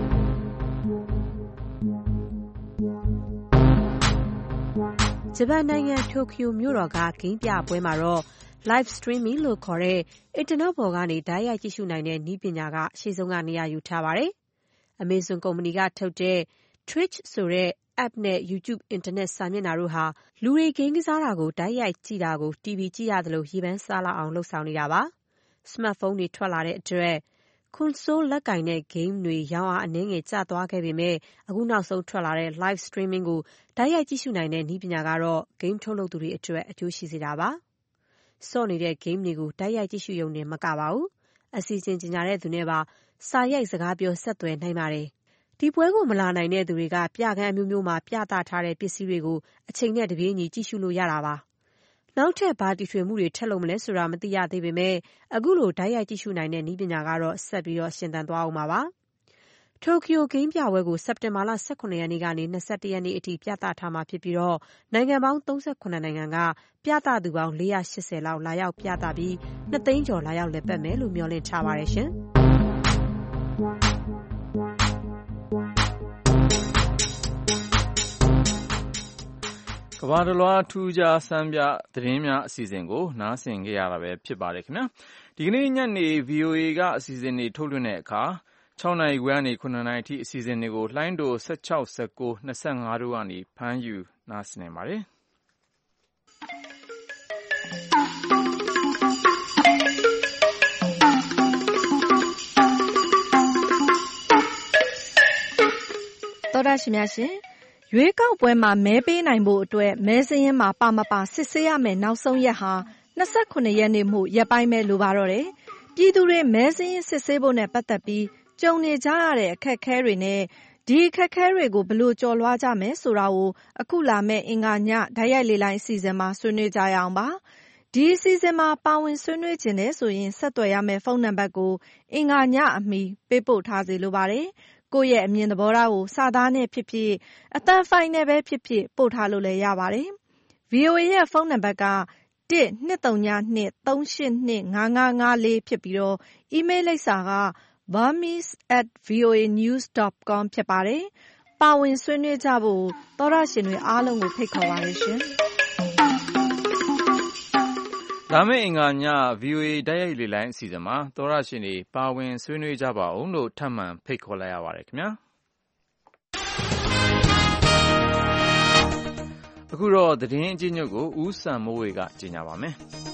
ဂျပန်နိုင်ငံတိုကျိုမြို့တော်ကဂိမ်းပြပွဲမှာတော့ live streaming လို့ခေါ်တဲ့အင်တာနက်ပေါ်ကနေဓာတ်ရိုက်ကြည့်ရှုနိုင်တဲ့နည်းပညာကအရှိဆုံးကနေရာယူထားပါတယ်။ Amazon ကုမ္ပဏီကထုတ်တဲ့ Twitch ဆိုတဲ့ app နဲ့ YouTube အင်တာနက်စာမျက်နှာတို့ဟာလူတွေဂိမ်းကစားတာကိုဓာတ်ရိုက်ကြည့်တာကို တီဗီ ကြည့်ရသလိုရေပန်းစားလောက်အောင်လှုပ်ဆောင်နေတာပါ။ စမတ်ဖုန်းတွေထွက်လာတဲ့အတွက်ကွန်ဆိုးလက်ကင်တဲ့ဂိမ်းတွေရောင်းအားအနည်းငယ်ကျသွားခဲ့ပေမဲ့အခုနောက်ဆုံးထွက်လာတဲ့ live streaming ကိုဓာတ်ရိုက်ကြည့်ရှုနိုင်တဲ့နည်းပညာကတော့ဂိမ်းထုတ်လုပ်သူတွေအတွက်အကျိုးရှိစေတာပါ။ဆော့နေတဲ့ဂိမ်းတွေကိုဓာတ်ရိုက်ကြည့်ရှုရုံနဲ့မကပါဘူး။အစီအစဉ်ကြေညာတဲ့သူနဲ့ပါစာရိုက်စကားပြောဆက်သွယ်နိုင်ပါတယ်။ဒီပွဲကိုမလာနိုင်တဲ့သူတွေကပြခန်းအမျိုးမျိုးမှာပြသထားတဲ့ပစ္စည်းတွေကိုအချိန်နဲ့တပြေးညီကြည့်ရှုလို့ရတာပါ။နောက်ထပ်ဘာတီထွင်မှုတွေထပ်လုပ်မလဲဆိုတာမသိရသေးပေမဲ့အခုလိုဓာတ်ရိုက်ကြည့်ရှုနိုင်တဲ့နည်းပညာကတော့ဆက်ပြီးတော့ရှင်သန်သွားအောင်ပါပါ။တိုကျိုဂိမ်းပြပွဲကိုစက်တင်ဘာလ ၁၇ ရက်နေ့ကနေ ၂၁ ရက်နေ့အထိပြသထားမှာဖြစ်ပြီးတော့နိုင်ငံပေါင်း ၃၇ နိုင်ငံကပြသသူပေါင်း ၄၈၀ လောက်လာရောက်ပြသပြီးနှစ်သိန်းကျော်လာရောက်လည်ပတ်မယ်လို့မျှော်လင့်ထားပါတယ်ရှင်။ကမ္ဘာတစ်လွှားထူးခြားဆန်းပြသတင်းများအစီအစဉ်ကိုနားဆင်ကြရတာပဲဖြစ်ပါတယ်ခင်ဗျာဒီကနေ့ညနေ ဗွီအိုအေ ကအစီအစဉ်တွေထုတ်လွှင့်တဲ့အခါ၆နာရီခွဲကနေ၇နာရီအထိအစီအစဉ်တွေကိုလှိုင်းတို၁၆ ၁၉ ၂၅တို့ကနေဖမ်းယူနားဆင်နိုင်ပါတယ်သောတာရှင်များရှင်ရွေးကောက်ပွဲမှာမဲပေးနိုင်ဖို့အတွက်မဲစရင်းမှာပါမပါစစ်ဆေးရမယ်နောက်ဆုံးရက်ဟာ၂၉ရက်နေ့မှုရက်ပိုင်းပဲလိုပါတော့တယ်။ပြည်သူတွေမဲစရင်းစစ်ဆေးဖို့နဲ့ပတ်သက်ပြီးကြုံနေကြရတဲ့အခက်အခဲတွေနဲ့ဒီအခက်အခဲတွေကိုဘယ်လိုကျော်လွှားကြမယ်ဆိုတာကိုအခုလာမယ့်အင်္ဂါညဓာတ်ရိုက်လေလိုင်းအစီအစဉ်မှာဆွေးနွေးကြရအောင်ပါ။ဒီအစီအစဉ်မှာပါဝင်ဆွေးနွေးခြင်းနဲ့ဆိုရင်ဆက်သွယ်ရမယ့်ဖုန်းနံပါတ်ကိုအင်္ဂါညအမီပေးပို့ထားစေလိုပါတယ်။ကိုယ့်ရဲ့အမြင်သဘောထားကိုစာသားနဲ့ဖြစ်ဖြစ်အသံဖိုင်နဲ့ပဲဖြစ်ဖြစ်ပို့ထားလို့လည်းရပါတယ်။ ဗွီအိုအေ ရဲ့ဖုန်းနံပါတ်က၁ ၂၃၂ ၃၈၂ ၅၅၅၄ဖြစ်ပြီးတော့အီးမေးလ်လိပ်စာက burmese at voanews dot com ဖြစ်ပါတယ်။ပါဝင်ဆွေးနွေးကြဖို့သောတရှင်တွေအားလုံးကိုဖိတ်ခေါ်ပါတယ်ရှင်။လာမယ့်အင်္ဂါည ဗွီအိုအေ ဓာတ်ရိုက်လေလိုင်းအစီအစဉ်မှာသောတရှင်တွေပါဝင်ဆွေးနွေးကြပါအောင်လို့ထပ်မံဖိတ်ခေါ်လိုက်ရပါတယ်ခင်ဗျာအခုတော့သတင်းအကျဉ်းချုပ်ကိုဦးစံမိုးဝေကကြေညာပါမယ်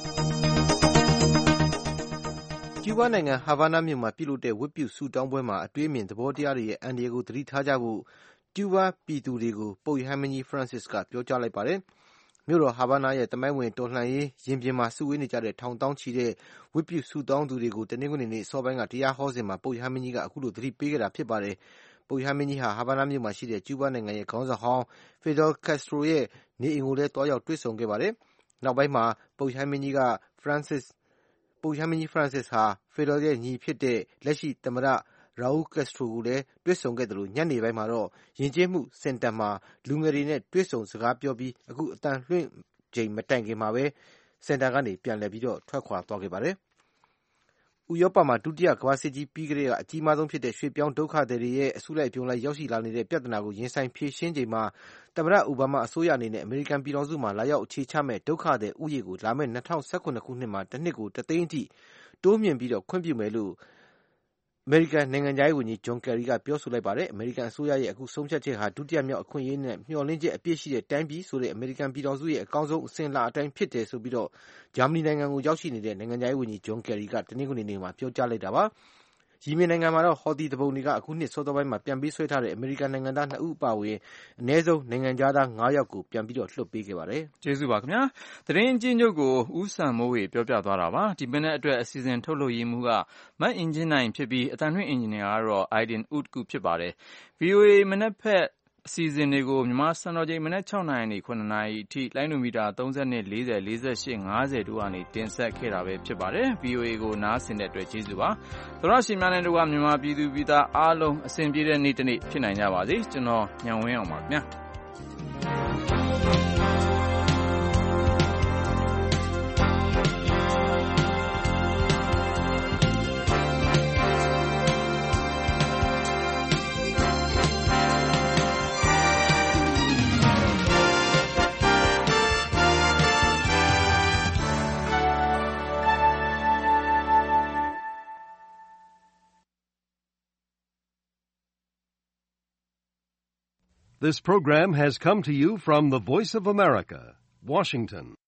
ကျူးဘားနိုင်ငံဟာဗာနာမြို့မှာပြုလုပ်တဲ့ဝတ်ပြုဆုတောင်းပွဲမှာအတွေးအမြင်သဘောတရားတွေရဲ့အန္တရာယ်ကိုသတိထားကြဖို့ကျူးဘားပြည်သူတွေကိုပုပ်ရဟန်းမင်းကြီး Francis ကပြောကြားလိုက်ပါတယ်။မြို့တော်ဟာဗာနာရဲ့သမိုင်းဝင်တော်လှန်ရေးရင်ပြင်မှာစုဝေးနေကြတဲ့ထောင်သောင်းချီတဲ့ဝတ်ပြုဆုတောင်းသူတွေကိုတနင်္ဂနွေနေ့အစောပိုင်းကတရားဟောစဉ်မှာပုပ်ရဟန်းမင်းကြီးကအခုလိုသတိပေးခဲ့တာဖြစ်ပါတယ်။ပုပ်ရဟန်းမင်းကြီးဟာဟာဗာနာမြို့မှာရှိတဲ့ကျူးဘားနိုင်ငံရဲ့ခေါင်းဆောင်ဟောင်း Fidel Castro ရဲ့နေအိမ်ကိုလည်းတွားရောက်တွေ့ဆုံခဲ့ပါတယ်။နောက်ပိုင်းမှာပုပ်ရဟန်းမင်းကြီးက Francis ပုပ်ရဟန်းမင်းကြီး Francis ဟာ Fidel ရဲ့ညီဖြစ်တဲ့လက်ရှိသမ္မတ Raul Castro ကိုလည်းတွေ့ဆုံခဲ့သလိုညနေပိုင်းမှာတော့ယဉ်ကျေးမှုစင်တာမှာလူငယ်တွေနဲ့တွေ့ဆုံစကားပြောပြီးအခုအတန်လွှင့်ချိန်မတိုင်ခင်မှာပဲစင်တာကနေပြန်လည်ပြီးတော့ထွက်ခွာသွားခဲ့ပါတယ်။ဥရောပမှာဒုတိယကမ္ဘာစစ်ကြီးပြီးကတည်းကအကြီးမားဆုံးဖြစ်တဲ့ရွှေ့ပြောင်းဒုက္ခသည်တွေရဲ့အစုလိုက်အပြုံလိုက်ရောက်ရှိလာနေတဲ့ပြဿနာကိုရင်ဆိုင်ဖြေရှင်းချိန်မှာသမ္မတအိုဘားမားအစိုးရအနေနဲ့အမေရိကန်ပြည်ထောင်စုမှာလာရောက်အခြေချမဲ့ဒုက္ခသည်ဥယျာဉ်ကိုလာမယ့်၂၀၁၇ခုနှစ်မှာတစ်နှစ်ကိုတစ်သိန်းအထိတိုးမြှင့်ပြီးတော့ခွင့်ပြုမယ်လို့အမေရိကန်နိုင်ငံခြားရေးဝန်ကြီးဂျွန်ကယ်ရီကပြောဆိုလိုက်ပါတယ်။အမေရိကန်အစိုးရရဲ့အခုဆုံးဖြတ်ချက်ဟာဒုတိယမြောက်အခွင့်အရေးနဲ့မျှော်လင့်ချက်အပြည့်ရှိတဲ့တိုင်းပြည်ဆိုတဲ့အမေရိကန်ပြည်ထောင်စုရဲ့အကောင်းဆုံးအစဉ်အလာအတိုင်းဖြစ်တယ်ဆိုပြီးတော့ဂျာမနီနိုင်ငံကိုရောက်ရှိနေတဲ့နိုင်ငံခြားရေးဝန်ကြီးဂျွန်ကယ်ရီကတနင်္ဂနွေနေ့မှာပြောကြားလိုက်တာပါ။ယီမင်နိုင်ငံမှာတော့ဟော်တီသူပုန်တွေကအခုနှစ်စောစောပိုင်းမှာပြန်ပေးဆွဲထားတဲ့အမေရိကန်နိုင်ငံသားနှစ်ဦးအပါအဝင်အနည်းဆုံးနိုင်ငံခြားသား၅ယောက်ကိုပြန်ပြီးတော့လွှတ်ပေးခဲ့ပါတယ်။ကျေးဇူးပါခင်ဗျာ။သတင်းအကျဉ်းချုပ်ကိုဦးစံမိုးဝေပြောပြသွားတာပါ။ဒီမနေ့အတွက်အစီအစဉ်ထုတ်လုပ်ရေးမှူးကမတ်အင်ဂျင်နိုင်ဖြစ်ပြီးအတန်လွှင့်အင်ဂျင်နီယာကတော့ Aiden Wood ကူဖြစ်ပါတယ်။ ဗွီအိုအေမနေ့ဖက်အစီအစဉ်တွေကိုမြန်မာစံတော်ချိန်မနေ့၆နာရီနေ9နာရီအထိလိုင်းနိုမီတာ၃၂ ၄၀ ၄၈ ၅၀တို့ကနေတင်ဆက်ခဲ့တာပဲဖြစ်ပါတယ်။ ဗွီအိုအေကိုနားဆင်တဲ့အတွက်ကျေးဇူးပါ။သောရရှိများနဲ့တို့ကမြန်မာပြည်သူပြည်သားအားလုံးအစဉ်ပြေတဲ့နေ့တစ်နေ့ဖြစ်နိုင်ကြပါစေ။ကျွန်တော်ညံဝင်းအောင်ပါခင်ဗျာ။ This program has come to you from the Voice of America, Washington.